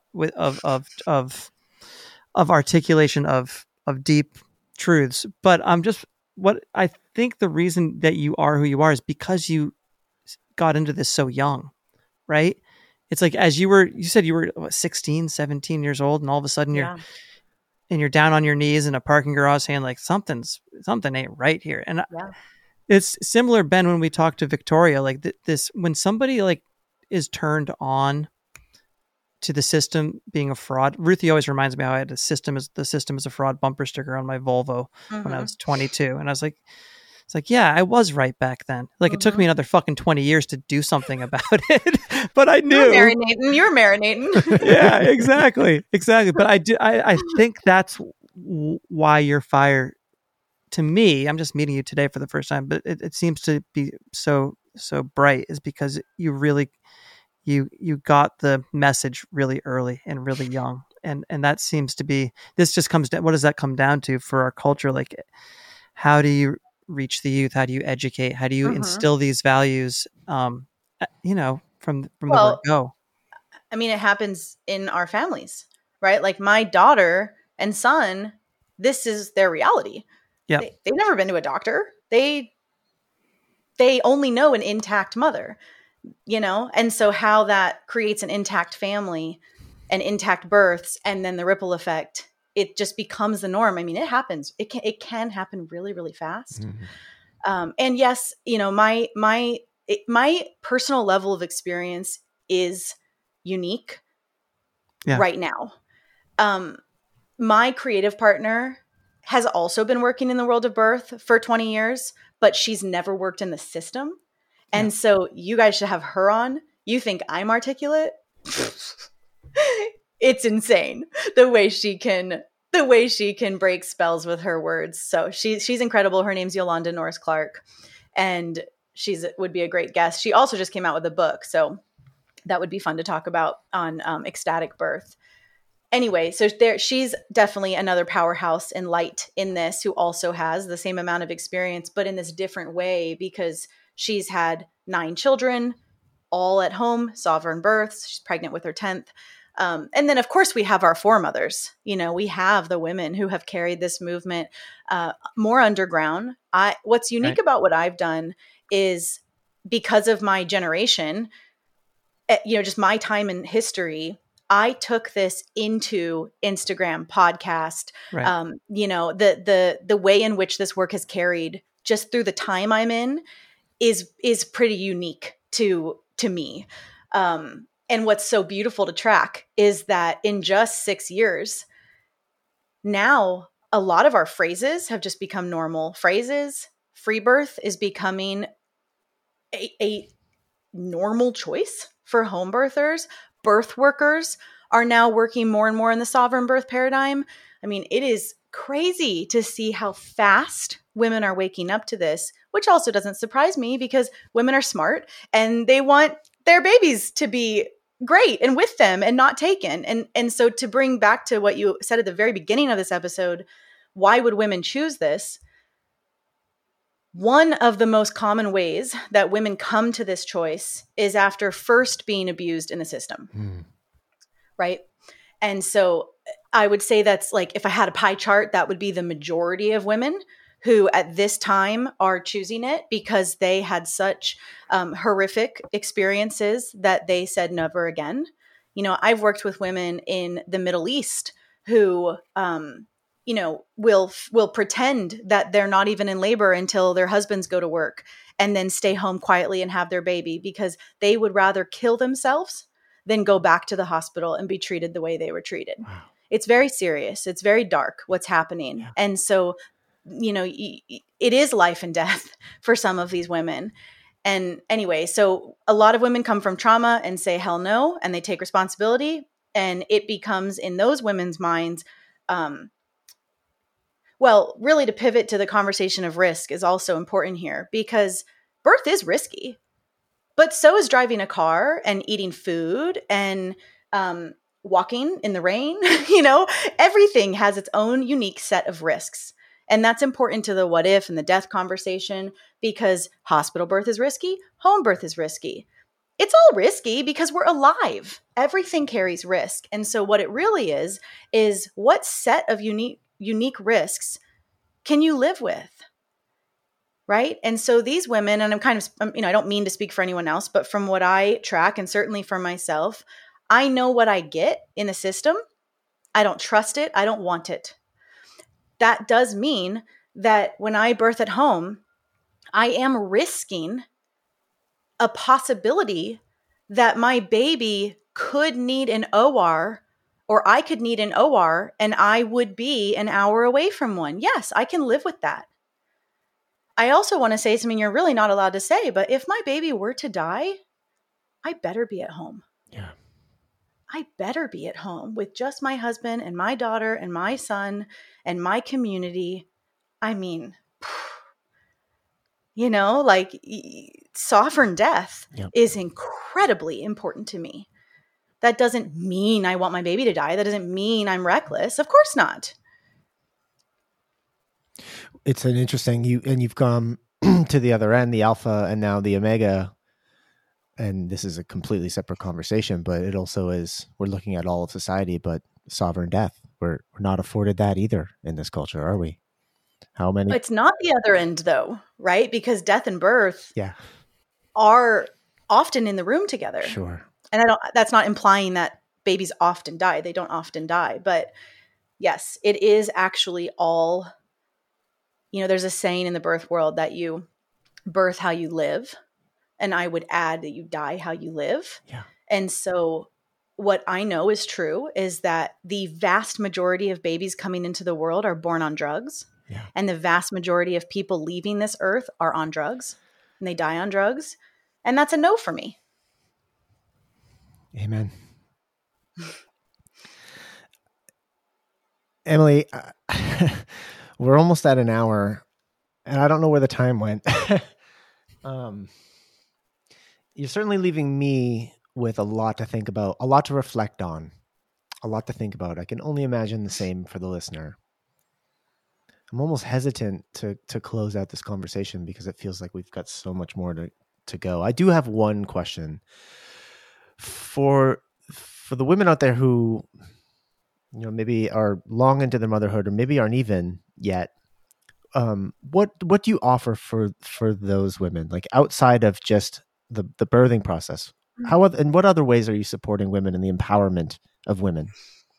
of articulation of deep truths. But what I think the reason that you are who you are is because you got into this so young, right? It's like, you said you were 16, 17 years old, and all of a sudden you're down on your knees in a parking garage saying like, something ain't right here. And it's similar, Ben, when we talked to Victoria, like this, when somebody like is turned on to the system being a fraud. Ruthie always reminds me how I had the system is a fraud bumper sticker on my Volvo when I was 22. And I was like, it's like, yeah, I was right back then. Like it took me another fucking 20 years to do something about it, but I knew.
You're marinating.
Yeah, exactly. But I think that's why your fire, to me, I'm just meeting you today for the first time, but it seems to be so bright, is because you really, you got the message really early and really young. And that seems to be, this just comes down, what does that come down to for our culture? Like, how do you reach the youth? How do you educate? How do you instill these values, from the word go?
I mean, it happens in our families, right? Like my daughter and son, this is their reality. Yeah. They've never been to a doctor. They only know an intact mother. And so how that creates an intact family and intact births, and then the ripple effect, it just becomes the norm. I mean, it happens. It can happen really, really fast. Mm-hmm. And yes, my personal level of experience is unique right now. My creative partner has also been working in the world of birth for 20 years, but she's never worked in the system. And so you guys should have her on. You think I'm articulate? It's insane the way she can break spells with her words. So she's incredible. Her name's Yolanda Norris Clark, and would be a great guest. She also just came out with a book, so that would be fun to talk about on ecstatic birth. anyway, so she's definitely another powerhouse and light in this, who also has the same amount of experience, but in this different way, because she's had 9 children, all at home, sovereign births. She's pregnant with her 10th. And then, of course, we have our foremothers. We have the women who have carried this movement more underground. What's unique about what I've done is, because of my generation, just my time in history, I took this into Instagram, podcast,
Right.
the way in which this work has carried just through the time I'm in is pretty unique to me. And what's so beautiful to track is that in just 6 years, now a lot of our phrases have just become normal phrases. Free birth is becoming a normal choice for home birthers. Birth workers are now working more and more in the sovereign birth paradigm. I mean, it is crazy to see how fast women are waking up to this, which also doesn't surprise me, because women are smart and they want their babies to be great and with them and not taken. And so, to bring back to what you said at the very beginning of this episode, why would women choose this? One of the most common ways that women come to this choice is after first being abused in the system, right? And so I would say that's like, if I had a pie chart, that would be the majority of women who at this time are choosing it because they had such horrific experiences that they said never again. I've worked with women in the Middle East who will pretend that they're not even in labor until their husbands go to work, and then stay home quietly and have their baby, because they would rather kill themselves than go back to the hospital and be treated the way they were treated. Wow. It's very serious. It's very dark what's happening. Yeah. And so, it is life and death for some of these women. And anyway, so a lot of women come from trauma and say, hell no, and they take responsibility. And it becomes, in those women's minds, really, to pivot to the conversation of risk is also important here, because birth is risky, but so is driving a car and eating food and walking in the rain. Everything has its own unique set of risks. And that's important to the what if and the death conversation, because hospital birth is risky, home birth is risky. It's all risky because we're alive. Everything carries risk. And so what it really is what set of unique risks can you live with? Right? And so these women, and I'm kind of, I don't mean to speak for anyone else, but from what I track, and certainly for myself, I know what I get in the system. I don't trust it. I don't want it. That does mean that when I birth at home, I am risking a possibility that my baby could need an OR, or I could need an OR, and I would be an hour away from one. Yes, I can live with that. I also want to say something you're really not allowed to say, but if my baby were to die, I better be at home.
Yeah.
I better be at home with just my husband and my daughter and my son and my community. I mean, sovereign death is incredibly important to me. That doesn't mean I want my baby to die. That doesn't mean I'm reckless. Of course not.
It's an interesting, you've gone to the other end, the alpha and now the omega. And this is a completely separate conversation, but it also is, we're looking at all of society, but sovereign death. We're not afforded that either in this culture, are we? How many?
It's not the other end though, right? Because death and birth are often in the room together.
Sure.
And that's not implying that babies often die. They don't often die, but yes, it is actually all, there's a saying in the birth world that you birth how you live. And I would add that you die how you live.
Yeah.
And so what I know is true is that the vast majority of babies coming into the world are born on drugs.
Yeah.
And the vast majority of people leaving this earth are on drugs, and they die on drugs. And that's a no for me.
Amen. Emily, we're almost at an hour, and I don't know where the time went. You're certainly leaving me with a lot to think about, a lot to reflect on, a lot to think about. I can only imagine the same for the listener. I'm almost hesitant to close out this conversation because it feels like we've got so much more to go. I do have one question for the women out there who, maybe are long into their motherhood or maybe aren't even yet. What do you offer for those women, like outside of just the birthing process? And what other ways are you supporting women in the empowerment of women?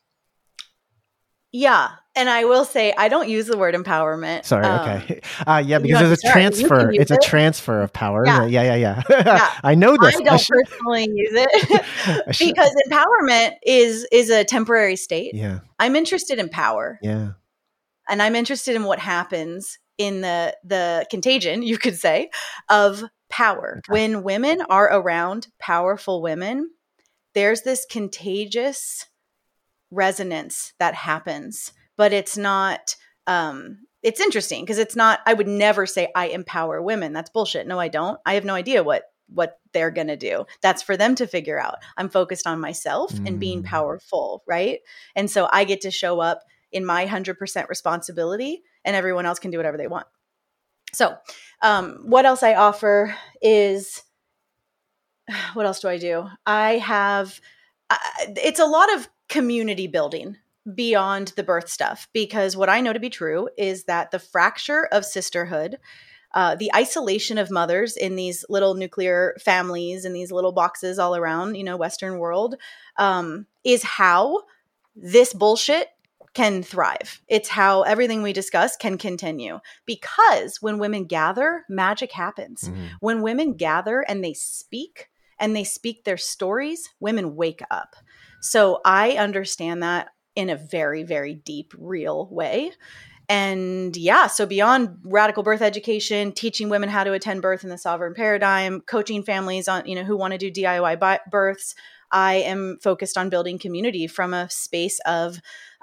Yeah. And I will say, I don't use the word empowerment.
Sorry. Okay. Yeah, because there's a transfer. It's a transfer of power. Yeah. Yeah. I know this.
I don't personally use it because empowerment is a temporary state.
Yeah.
I'm interested in power.
Yeah.
And I'm interested in what happens in the contagion, you could say, of power. Okay. When women are around powerful women, there's this contagious resonance that happens, but it's not, it's interesting because it's not, I would never say I empower women. That's bullshit. No, I don't. I have no idea what they're going to do. That's for them to figure out. I'm focused on myself and being powerful. Right. And so I get to show up in my 100% responsibility and everyone else can do whatever they want. So, what else I offer is, what else do I do? I have, it's a lot of community building beyond the birth stuff, because what I know to be true is that the fracture of sisterhood, the isolation of mothers in these little nuclear families and these little boxes all around, Western world, is how this bullshit can thrive. It's how everything we discuss can continue, because when women gather, magic happens. Mm-hmm. When women gather and they speak their stories, women wake up. So I understand that in a very, very deep, real way. And yeah, so beyond radical birth education, teaching women how to attend birth in the sovereign paradigm, coaching families on, who want to do DIY births, I am focused on building community from a space of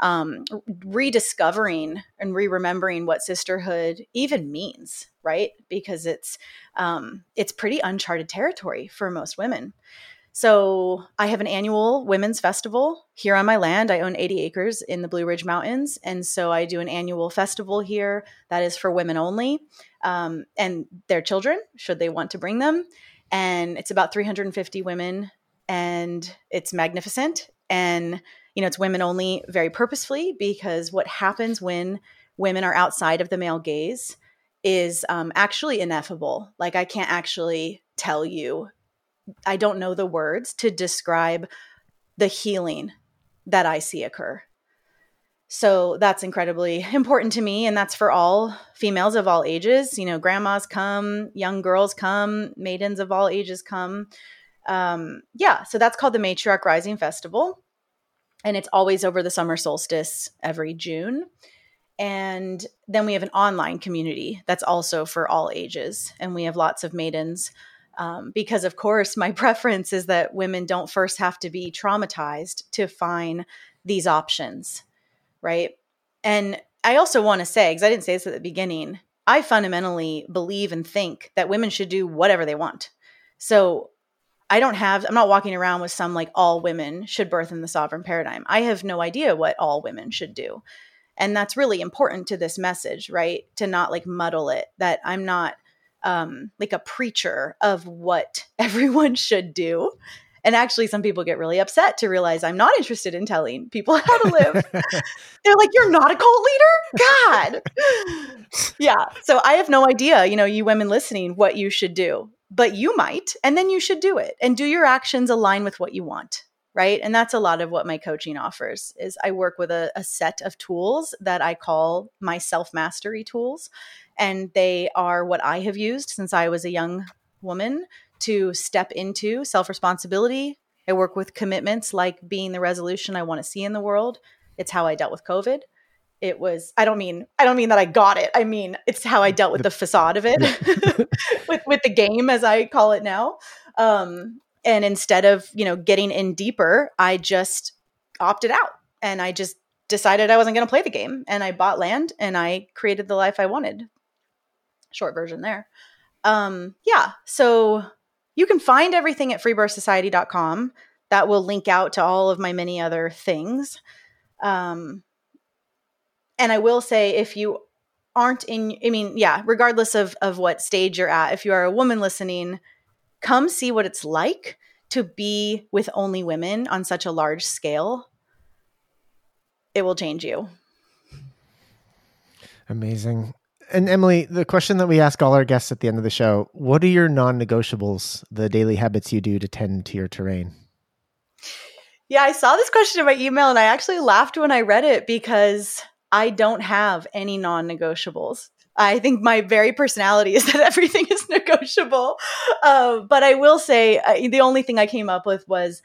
rediscovering and re-remembering what sisterhood even means, right? Because it's pretty uncharted territory for most women. So I have an annual women's festival here on my land. I own 80 acres in the Blue Ridge Mountains. And so I do an annual festival here that is for women only, and their children, should they want to bring them. And it's about 350 women, and it's magnificent. And, it's women only very purposefully, because what happens when women are outside of the male gaze is actually ineffable. Like, I can't actually tell you, I don't know the words to describe the healing that I see occur. So that's incredibly important to me. And that's for all females of all ages. Grandmas come, young girls come, maidens of all ages come. So that's called the Matriarch Rising Festival. And it's always over the summer solstice every June. And then we have an online community that's also for all ages. And we have lots of maidens. Because, of course, my preference is that women don't first have to be traumatized to find these options, right? And I also want to say, because I didn't say this at the beginning, I fundamentally believe and think that women should do whatever they want. So I'm not walking around with some like all women should birth in the sovereign paradigm. I have no idea what all women should do. And that's really important to this message, right? To not like muddle it, that I'm not like a preacher of what everyone should do. And actually, some people get really upset to realize I'm not interested in telling people how to live. They're like, you're not a cult leader? God. Yeah. So I have no idea, you women listening, what you should do, but you might, and then you should do it. And do your actions align with what you want, right? And that's a lot of what my coaching offers. Is I work with a set of tools that I call my self-mastery tools. And they are what I have used since I was a young woman to step into self-responsibility. I work with commitments like being the resolution I want to see in the world. It's how I dealt with COVID. It was, I don't mean that I got it. I mean, it's how I dealt with the facade of it, with the game, as I call it now. And instead of, getting in deeper, I just opted out, and I just decided I wasn't going to play the game, and I bought land and I created the life I wanted. Short version there. So you can find everything at freebirthsociety.com. that will link out to all of my many other things. And I will say, if you aren't regardless of what stage you're at, if you are a woman listening, come see what it's like to be with only women on such a large scale. It will change you.
Amazing. And Emily, the question that we ask all our guests at the end of the show, what are your non-negotiables, the daily habits you do to tend to your terrain?
Yeah, I saw this question in my email and I actually laughed when I read it because I don't have any non-negotiables. I think my very personality is that everything is negotiable. But I will say the only thing I came up with was,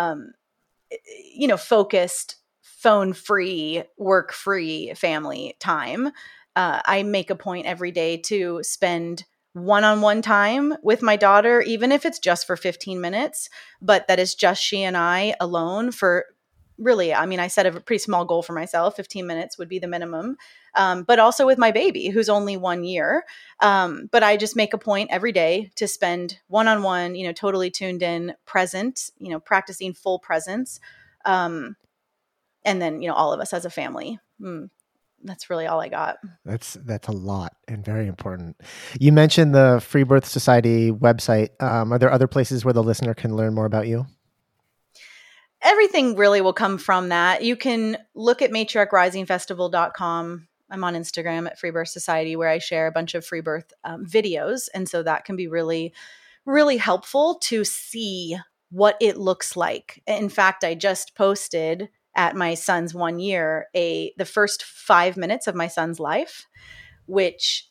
focused, phone-free, work-free family time. I make a point every day to spend one-on-one time with my daughter, even if it's just for 15 minutes, but that is just she and I alone for really, I set a pretty small goal for myself. 15 minutes would be the minimum. But also with my baby, who's only 1 year. But I just make a point every day to spend one-on-one, totally tuned in, present, practicing full presence. And then, all of us as a family. That's really all I got.
That's a lot and very important. You mentioned the Free Birth Society website. Are there other places where the listener can learn more about you?
Everything really will come from that. You can look at matriarchrisingfestival.com. I'm on Instagram at Free Birth Society, where I share a bunch of free birth videos. And so that can be really, really helpful to see what it looks like. In fact, I just posted at my son's 1 year, the first 5 minutes of my son's life, which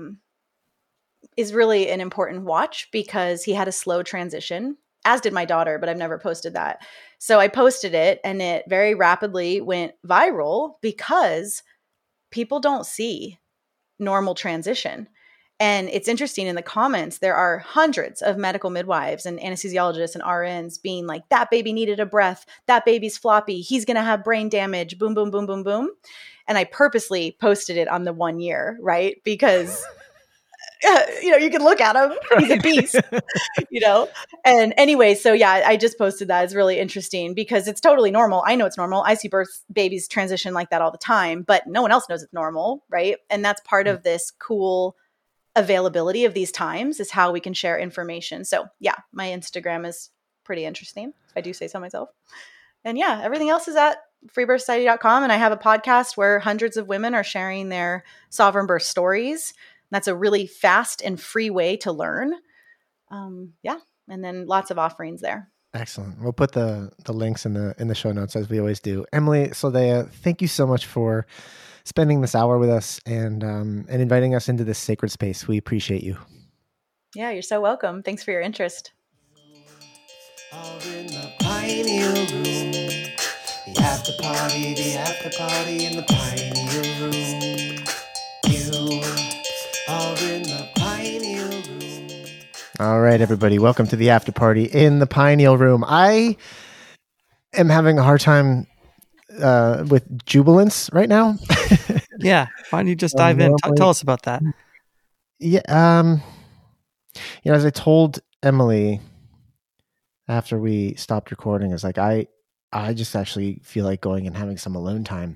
is really an important watch because he had a slow transition, as did my daughter, but I've never posted that. So I posted it and it very rapidly went viral because people don't see normal transition. And it's interesting, in the comments, there are hundreds of medical midwives and anesthesiologists and RNs being like, that baby needed a breath. That baby's floppy. He's going to have brain damage. Boom, boom, boom, boom, boom. And I purposely posted it on the 1 year, right? Because, you can look at him. He's a beast, And anyway, so yeah, I just posted that. It's really interesting because it's totally normal. I know it's normal. I see babies transition like that all the time, but no one else knows it's normal, right? And that's part of this cool availability of these times, is how we can share information. So yeah, my Instagram is pretty interesting, if I do say so myself. And yeah, everything else is at freebirthsociety.com. And I have a podcast where hundreds of women are sharing their sovereign birth stories. That's a really fast and free way to learn. And then lots of offerings there.
Excellent. We'll put the links in the show notes, as we always do. Emily Soldaya, thank you so much for spending this hour with us and inviting us into this sacred space. We appreciate you.
Yeah, you're so welcome. Thanks for your interest.
All in the pineal room. The after party in the pineal room. You are in the pineal room. All right, everybody. Welcome to the after party in the pineal room. I am having a hard time with jubilance right now.
Yeah. Why don't you just dive in? Tell us about that.
Yeah. As I told Emily after we stopped recording, it's like, I just actually feel like going and having some alone time.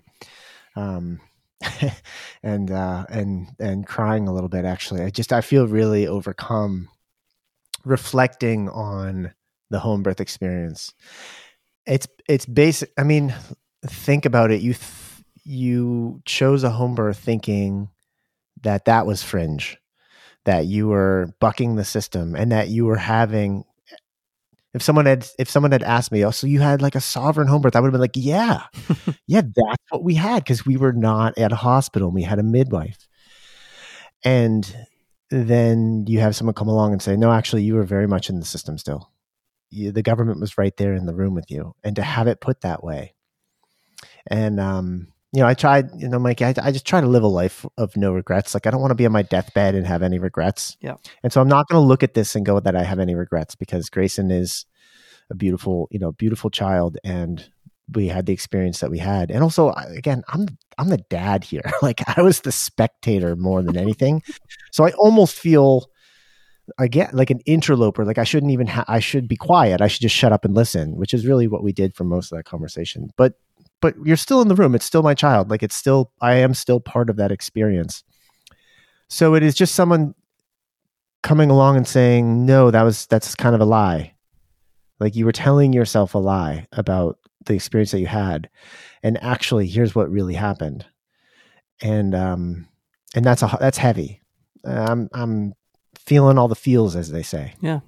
And crying a little bit, actually. I feel really overcome reflecting on the home birth experience. It's basic. I mean, think about it. You chose a home birth thinking that was fringe, that you were bucking the system, and that you were having. If someone had asked me, oh, so you had like a sovereign home birth, I would have been like, yeah, that's what we had, because we were not at a hospital. We had a midwife. And then you have someone come along and say, no, actually, you were very much in the system still. The government was right there in the room with you. And to have it put that way. And, I tried, Mike, I just try to live a life of no regrets. Like, I don't want to be on my deathbed and have any regrets.
Yeah.
And so I'm not going to look at this and go that I have any regrets, because Grayson is a beautiful child, and we had the experience that we had. And also, again, I'm the dad here. Like, I was the spectator more than anything. So I almost feel again, like an interloper. Like I shouldn't even, I should be quiet. I should just shut up and listen, which is really what we did for most of that conversation. But you're still in the room. It's still my child. Like I am still part of that experience. So it is just someone coming along and saying, no, that's kind of a lie. Like you were telling yourself a lie about the experience that you had. And actually, here's what really happened. And that's heavy. I'm feeling all the feels, as they say.
Yeah.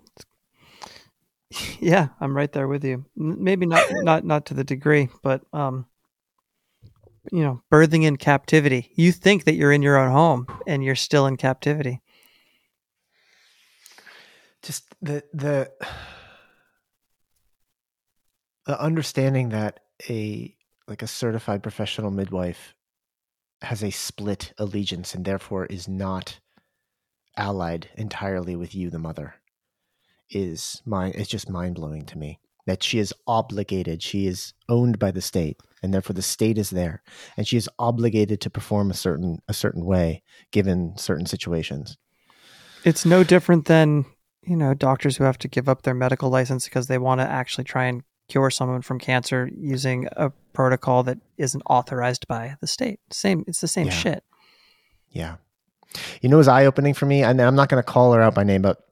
Yeah, I'm right there with you. Maybe not to the degree, but birthing in captivity. You think that you're in your own home and you're still in captivity.
Just the understanding that a certified professional midwife has a split allegiance and therefore is not allied entirely with you, the mother, it's just mind-blowing to me. That she is obligated, she is owned by the state, and therefore the state is there, and she is obligated to perform a certain way given certain situations.
It's no different than doctors who have to give up their medical license because they want to actually try and cure someone from cancer using a protocol that isn't authorized by the state. It's the same shit.
Yeah. It was eye-opening for me, and I'm not going to call her out by name, but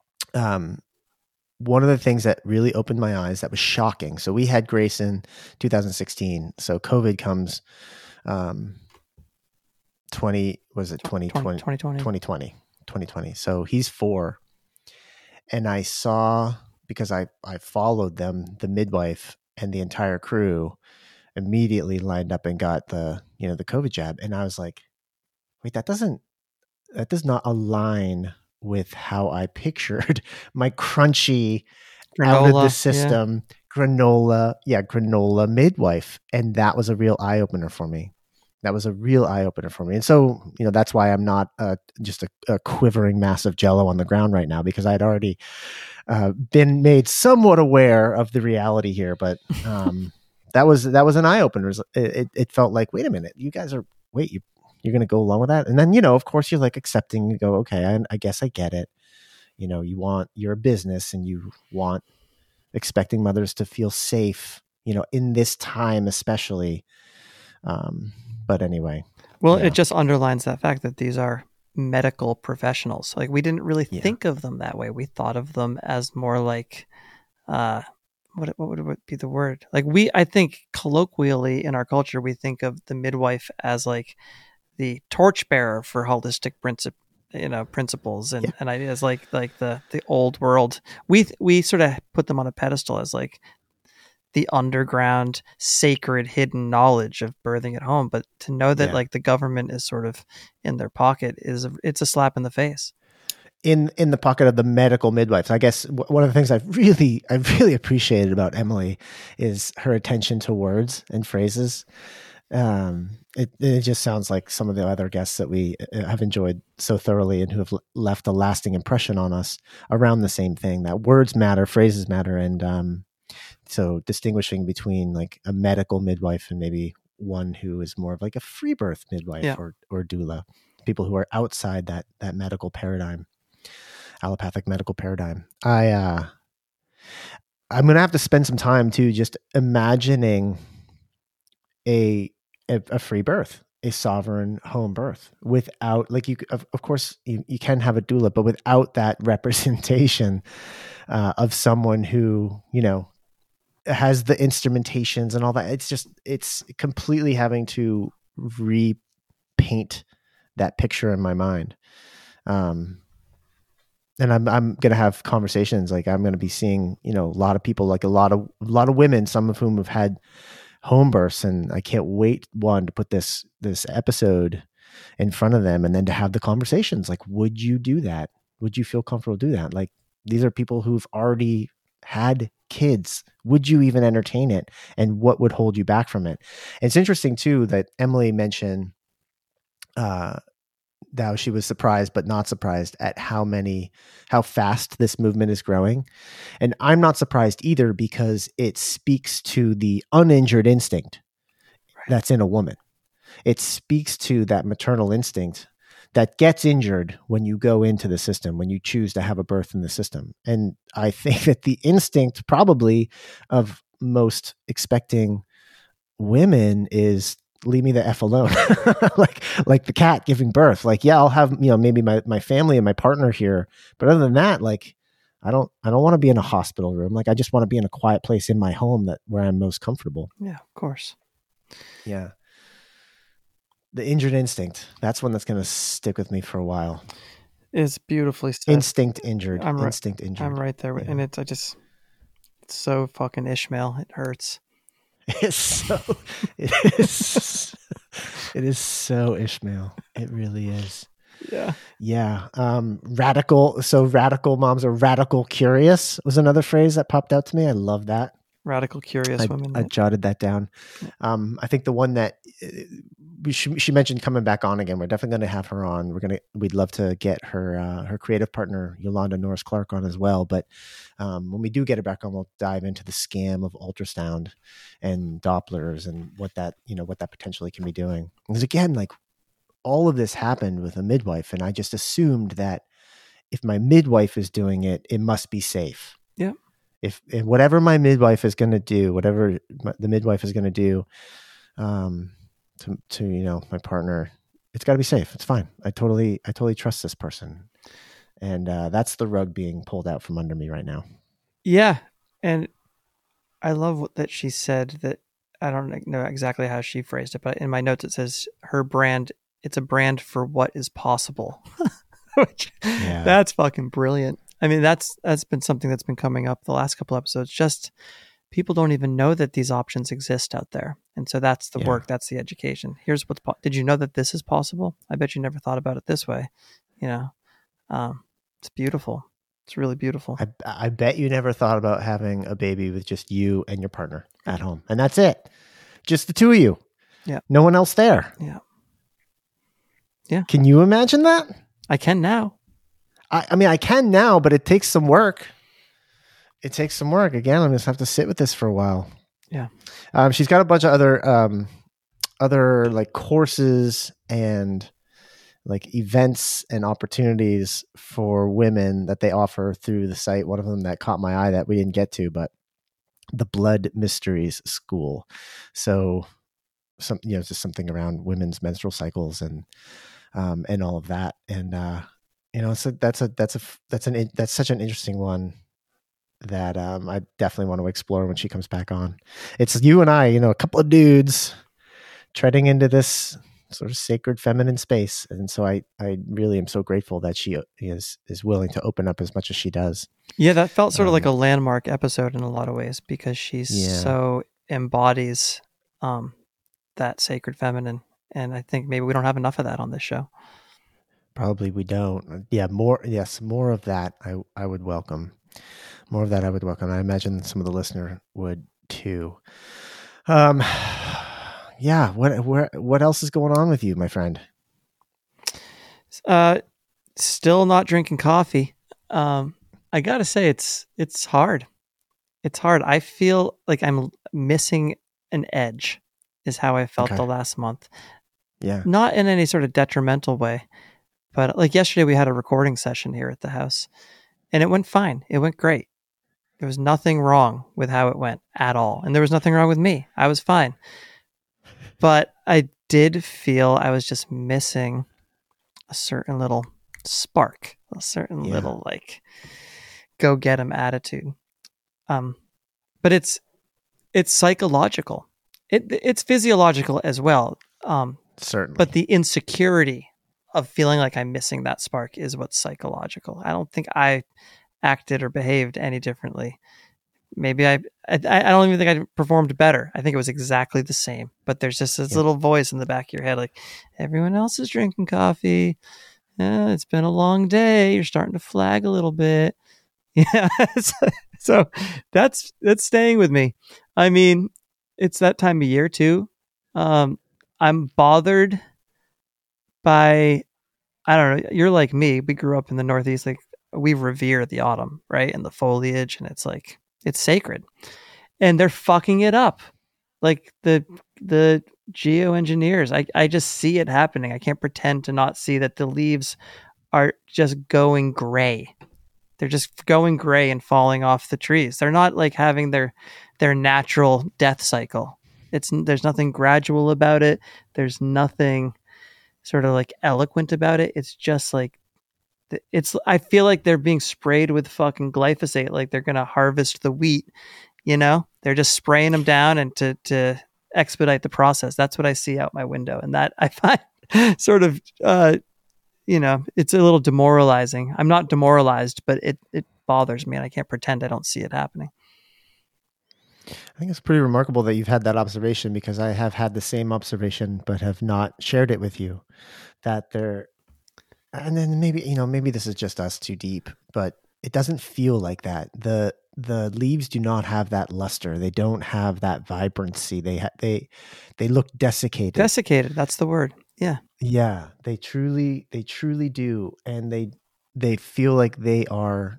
one of the things that really opened my eyes that was shocking. So we had Grace in 2016. So COVID comes 2020. So he's 4. And I saw, because I followed them, the midwife and the entire crew immediately lined up and got the COVID jab. And I was like, wait, that does not align with how I pictured my crunchy, granola, out of the system, granola midwife. And that was a real eye opener for me. And so, that's why I'm not just a quivering mass of Jell-O on the ground right now, because I'd already been made somewhat aware of the reality here. But that was an eye opener. It felt like, wait a minute, you guys are, you're going to go along with that? And then, of course, you're like accepting, you go, okay, I guess I get it. You're a business and you want expecting mothers to feel safe, in this time, especially. But anyway.
Well, it just underlines that fact that these are medical professionals. Like we didn't really think of them that way. We thought of them as more like, what would be the word? Like I think colloquially in our culture, we think of the midwife as like the torchbearer for holistic principles and ideas like the old world. We sort of put them on a pedestal as like the underground sacred hidden knowledge of birthing at home. But to know that like the government is sort of in their pocket it's a slap in the face.
In the pocket of the medical midwives. I guess one of the things I really appreciated about Emily is her attention to words and phrases. It just sounds like some of the other guests that we have enjoyed so thoroughly and who have left a lasting impression on us around the same thing, that words matter, phrases matter. And so distinguishing between like a medical midwife and maybe one who is more of like a free birth midwife or doula, people who are outside that medical paradigm, allopathic medical paradigm. I'm going to have to spend some time too, just imagining a free birth, a sovereign home birth, without, like, you of course you can have a doula, but without that representation of someone who has the instrumentations and all that. It's completely having to repaint that picture in my mind. And I'm going to have conversations, like I'm going to be seeing, a lot of people, like a lot of women, some of whom have had home births, and I can't wait to put this episode in front of them and then to have the conversations. Like, would you do that? Would you feel comfortable do that? Like, these are people who've already had kids. Would you even entertain it? And what would hold you back from it? And it's interesting too that Emily mentioned that she was surprised but not surprised at how fast this movement is growing. And I'm not surprised either, because it speaks to the uninjured instinct that's in a woman. It speaks to that maternal instinct that gets injured when you go into the system, when you choose to have a birth in the system. And I think that the instinct probably of most expecting women is leave me the F alone. like the cat giving birth. Like, yeah, I'll have, maybe my family and my partner here. But other than that, like, I don't want to be in a hospital room. Like, I just want to be in a quiet place in my home where I'm most comfortable.
Yeah, of course.
Yeah. The injured instinct. That's one that's going to stick with me for a while.
It's beautifully said.
Instinct injured. Instinct injured.
I'm right there. Yeah. And it's so fucking Ishmael. It hurts.
It is so Ishmael. It really is.
Yeah.
Yeah. Radical. So radical moms are radical curious was another phrase that popped out to me. I love that.
Radical curious women.
I jotted that down. I think the one that she mentioned coming back on again. We're definitely going to have her on. We'd love to get her creative partner Yolanda Norris Clark on as well. But when we do get her back on, we'll dive into the scam of ultrasound and Dopplers and what that potentially can be doing. Because again, like all of this happened with a midwife, and I just assumed that if my midwife is doing it, it must be safe.
Yeah.
If whatever my midwife is going to do, whatever the midwife is going to do, to my partner, it's got to be safe. It's fine. I totally trust this person, and that's the rug being pulled out from under me right now.
Yeah, and I love that she said that. I don't know exactly how she phrased it, but in my notes it says her brand. It's a brand for what is possible. That's fucking brilliant. I mean, that's been something that's been coming up the last couple episodes. Just people don't even know that these options exist out there. And so that's the work. That's the education. Here's what's did you know that this is possible? I bet you never thought about it this way. It's beautiful. It's really beautiful.
I bet you never thought about having a baby with just you and your partner at home. And that's it. Just the two of you.
Yeah.
No one else there.
Yeah. Yeah.
Can you imagine that?
I can now.
I mean, I can now, but it takes some work. Again, I'm just have to sit with this for a while.
Yeah.
She's got a bunch of other like courses and like events and opportunities for women that they offer through the site. One of them that caught my eye that we didn't get to, but the Blood Mysteries School. So just something around women's menstrual cycles and all of that. And, so that's such an interesting one that I definitely want to explore when she comes back on. It's you and I, a couple of dudes treading into this sort of sacred feminine space. And so I really am so grateful that she is willing to open up as much as she does.
Yeah, that felt sort of like a landmark episode in a lot of ways because she's so embodies that sacred feminine. And I think maybe we don't have enough of that on this show.
Probably we don't. Yeah, more of that I would welcome. More of that I would welcome. I imagine some of the listener would too. Yeah, what else is going on with you, my friend?
Still not drinking coffee. I got to say it's hard. It's hard. I feel like I'm missing an edge is how I felt the last month.
Yeah.
Not in any sort of detrimental way. But like yesterday, we had a recording session here at the house, and it went fine. It went great. There was nothing wrong with how it went at all. And there was nothing wrong with me. I was fine. But I did feel I was just missing a certain little spark, a certain little like go get 'em attitude. But it's psychological. It's physiological as well.
Certainly.
But the insecurity of feeling like I'm missing that spark is what's psychological. I don't think I acted or behaved any differently. Maybe I don't even think I performed better. I think it was exactly the same. But there's just this little voice in the back of your head, like everyone else is drinking coffee. It's been a long day. You're starting to flag a little bit. Yeah. So that's staying with me. I mean, it's that time of year too. I'm bothered by, I don't know, you're like me. We grew up in the Northeast. Like we revere the autumn, right? And the foliage, and it's like, it's sacred. And they're fucking it up. Like the the geoengineers. I just see it happening. I can't pretend to not see that the leaves are just going gray. They're just going gray and falling off the trees. They're not like having their natural death cycle. There's nothing gradual about it. There's nothing sort of like eloquent about it. It's just like I feel like they're being sprayed with fucking glyphosate, like they're going to harvest the wheat, they're just spraying them down and to expedite the process. That's what I see out my window. And that I find sort of, it's a little demoralizing. I'm not demoralized, but it bothers me and I can't pretend I don't see it happening.
I think it's pretty remarkable that you've had that observation, because I have had the same observation, but have not shared it with you. And then maybe this is just us too deep, but it doesn't feel like that. The leaves do not have that luster. They don't have that vibrancy. They look desiccated.
Desiccated. That's the word. Yeah.
Yeah. They truly do. And they feel like they're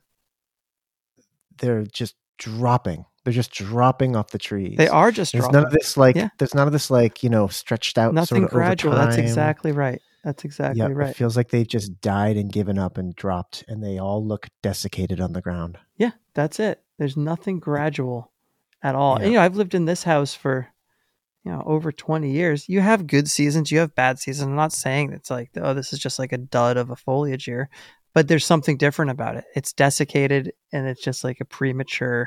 just dropping. They're just dropping off the trees.
They are just dropping.
There's none of this stretched out.
Nothing
sort of
gradual.
Over time.
That's exactly right. That's exactly right.
It feels like they've just died and given up and dropped, and they all look desiccated on the ground.
Yeah, that's it. There's nothing gradual at all.
Yeah.
And, I've lived in this house for, over 20 years. You have good seasons. You have bad seasons. I'm not saying it's like, oh, this is just like a dud of a foliage year, but there's something different about it. It's desiccated, and it's just like a premature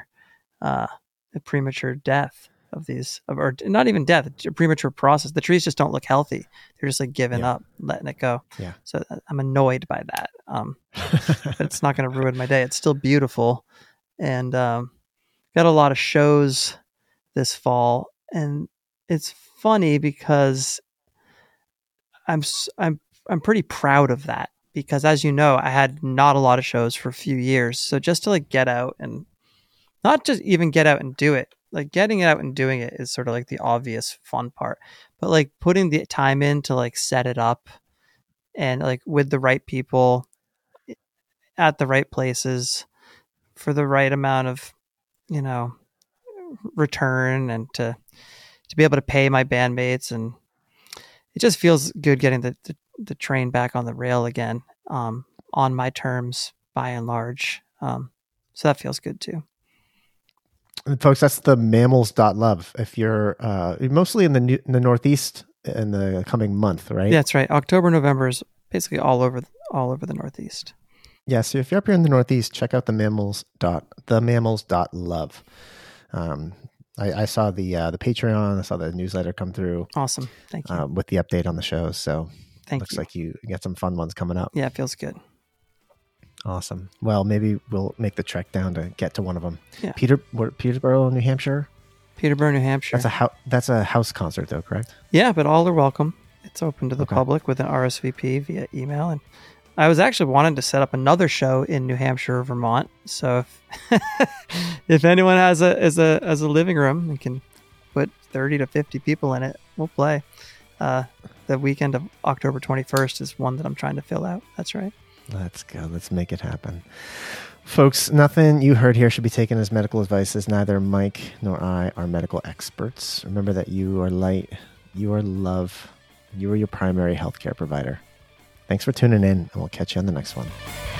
death of these, or not even death, it's a premature process. The trees just don't look healthy. They're just like giving up, letting it go.
Yeah.
So I'm annoyed by that. But it's not going to ruin my day. It's still beautiful. And got a lot of shows this fall, and it's funny because I'm pretty proud of that, because as you know, I had not a lot of shows for a few years. So just to like get out, and not just even get out and do it, like getting out and doing it is sort of like the obvious fun part, but like putting the time in to like set it up and like with the right people at the right places for the right amount of, return, and to be able to pay my bandmates. And it just feels good getting the train back on the rail again, on my terms by and large. So that feels good too.
And folks, that's the mammals.love. If you're mostly in the Northeast in the coming month, right?
Yeah, that's right. October, November is basically all over the Northeast.
Yeah, so if you're up here in the Northeast, check out the mammals.love. I saw the Patreon, I saw the newsletter come through.
Awesome. Thank you.
With the update on the show. So looks like you got some fun ones coming up.
Yeah, it feels good.
Awesome. Well, maybe we'll make the trek down to get to one of them.
Yeah.
Peterborough, New Hampshire?
Peterborough, New Hampshire.
That's a house concert though, correct?
Yeah, but all are welcome. It's open to the public with an RSVP via email. And I was actually wanting to set up another show in New Hampshire or Vermont. So if anyone has a living room and can put 30 to 50 people in it, we'll play. The weekend of October 21st is one that I'm trying to fill out. That's right.
Let's go. Let's make it happen. Folks, nothing you heard here should be taken as medical advice, as neither Mike nor I are medical experts. Remember that you are light, you are love, you are your primary healthcare provider. Thanks for tuning in, and we'll catch you on the next one.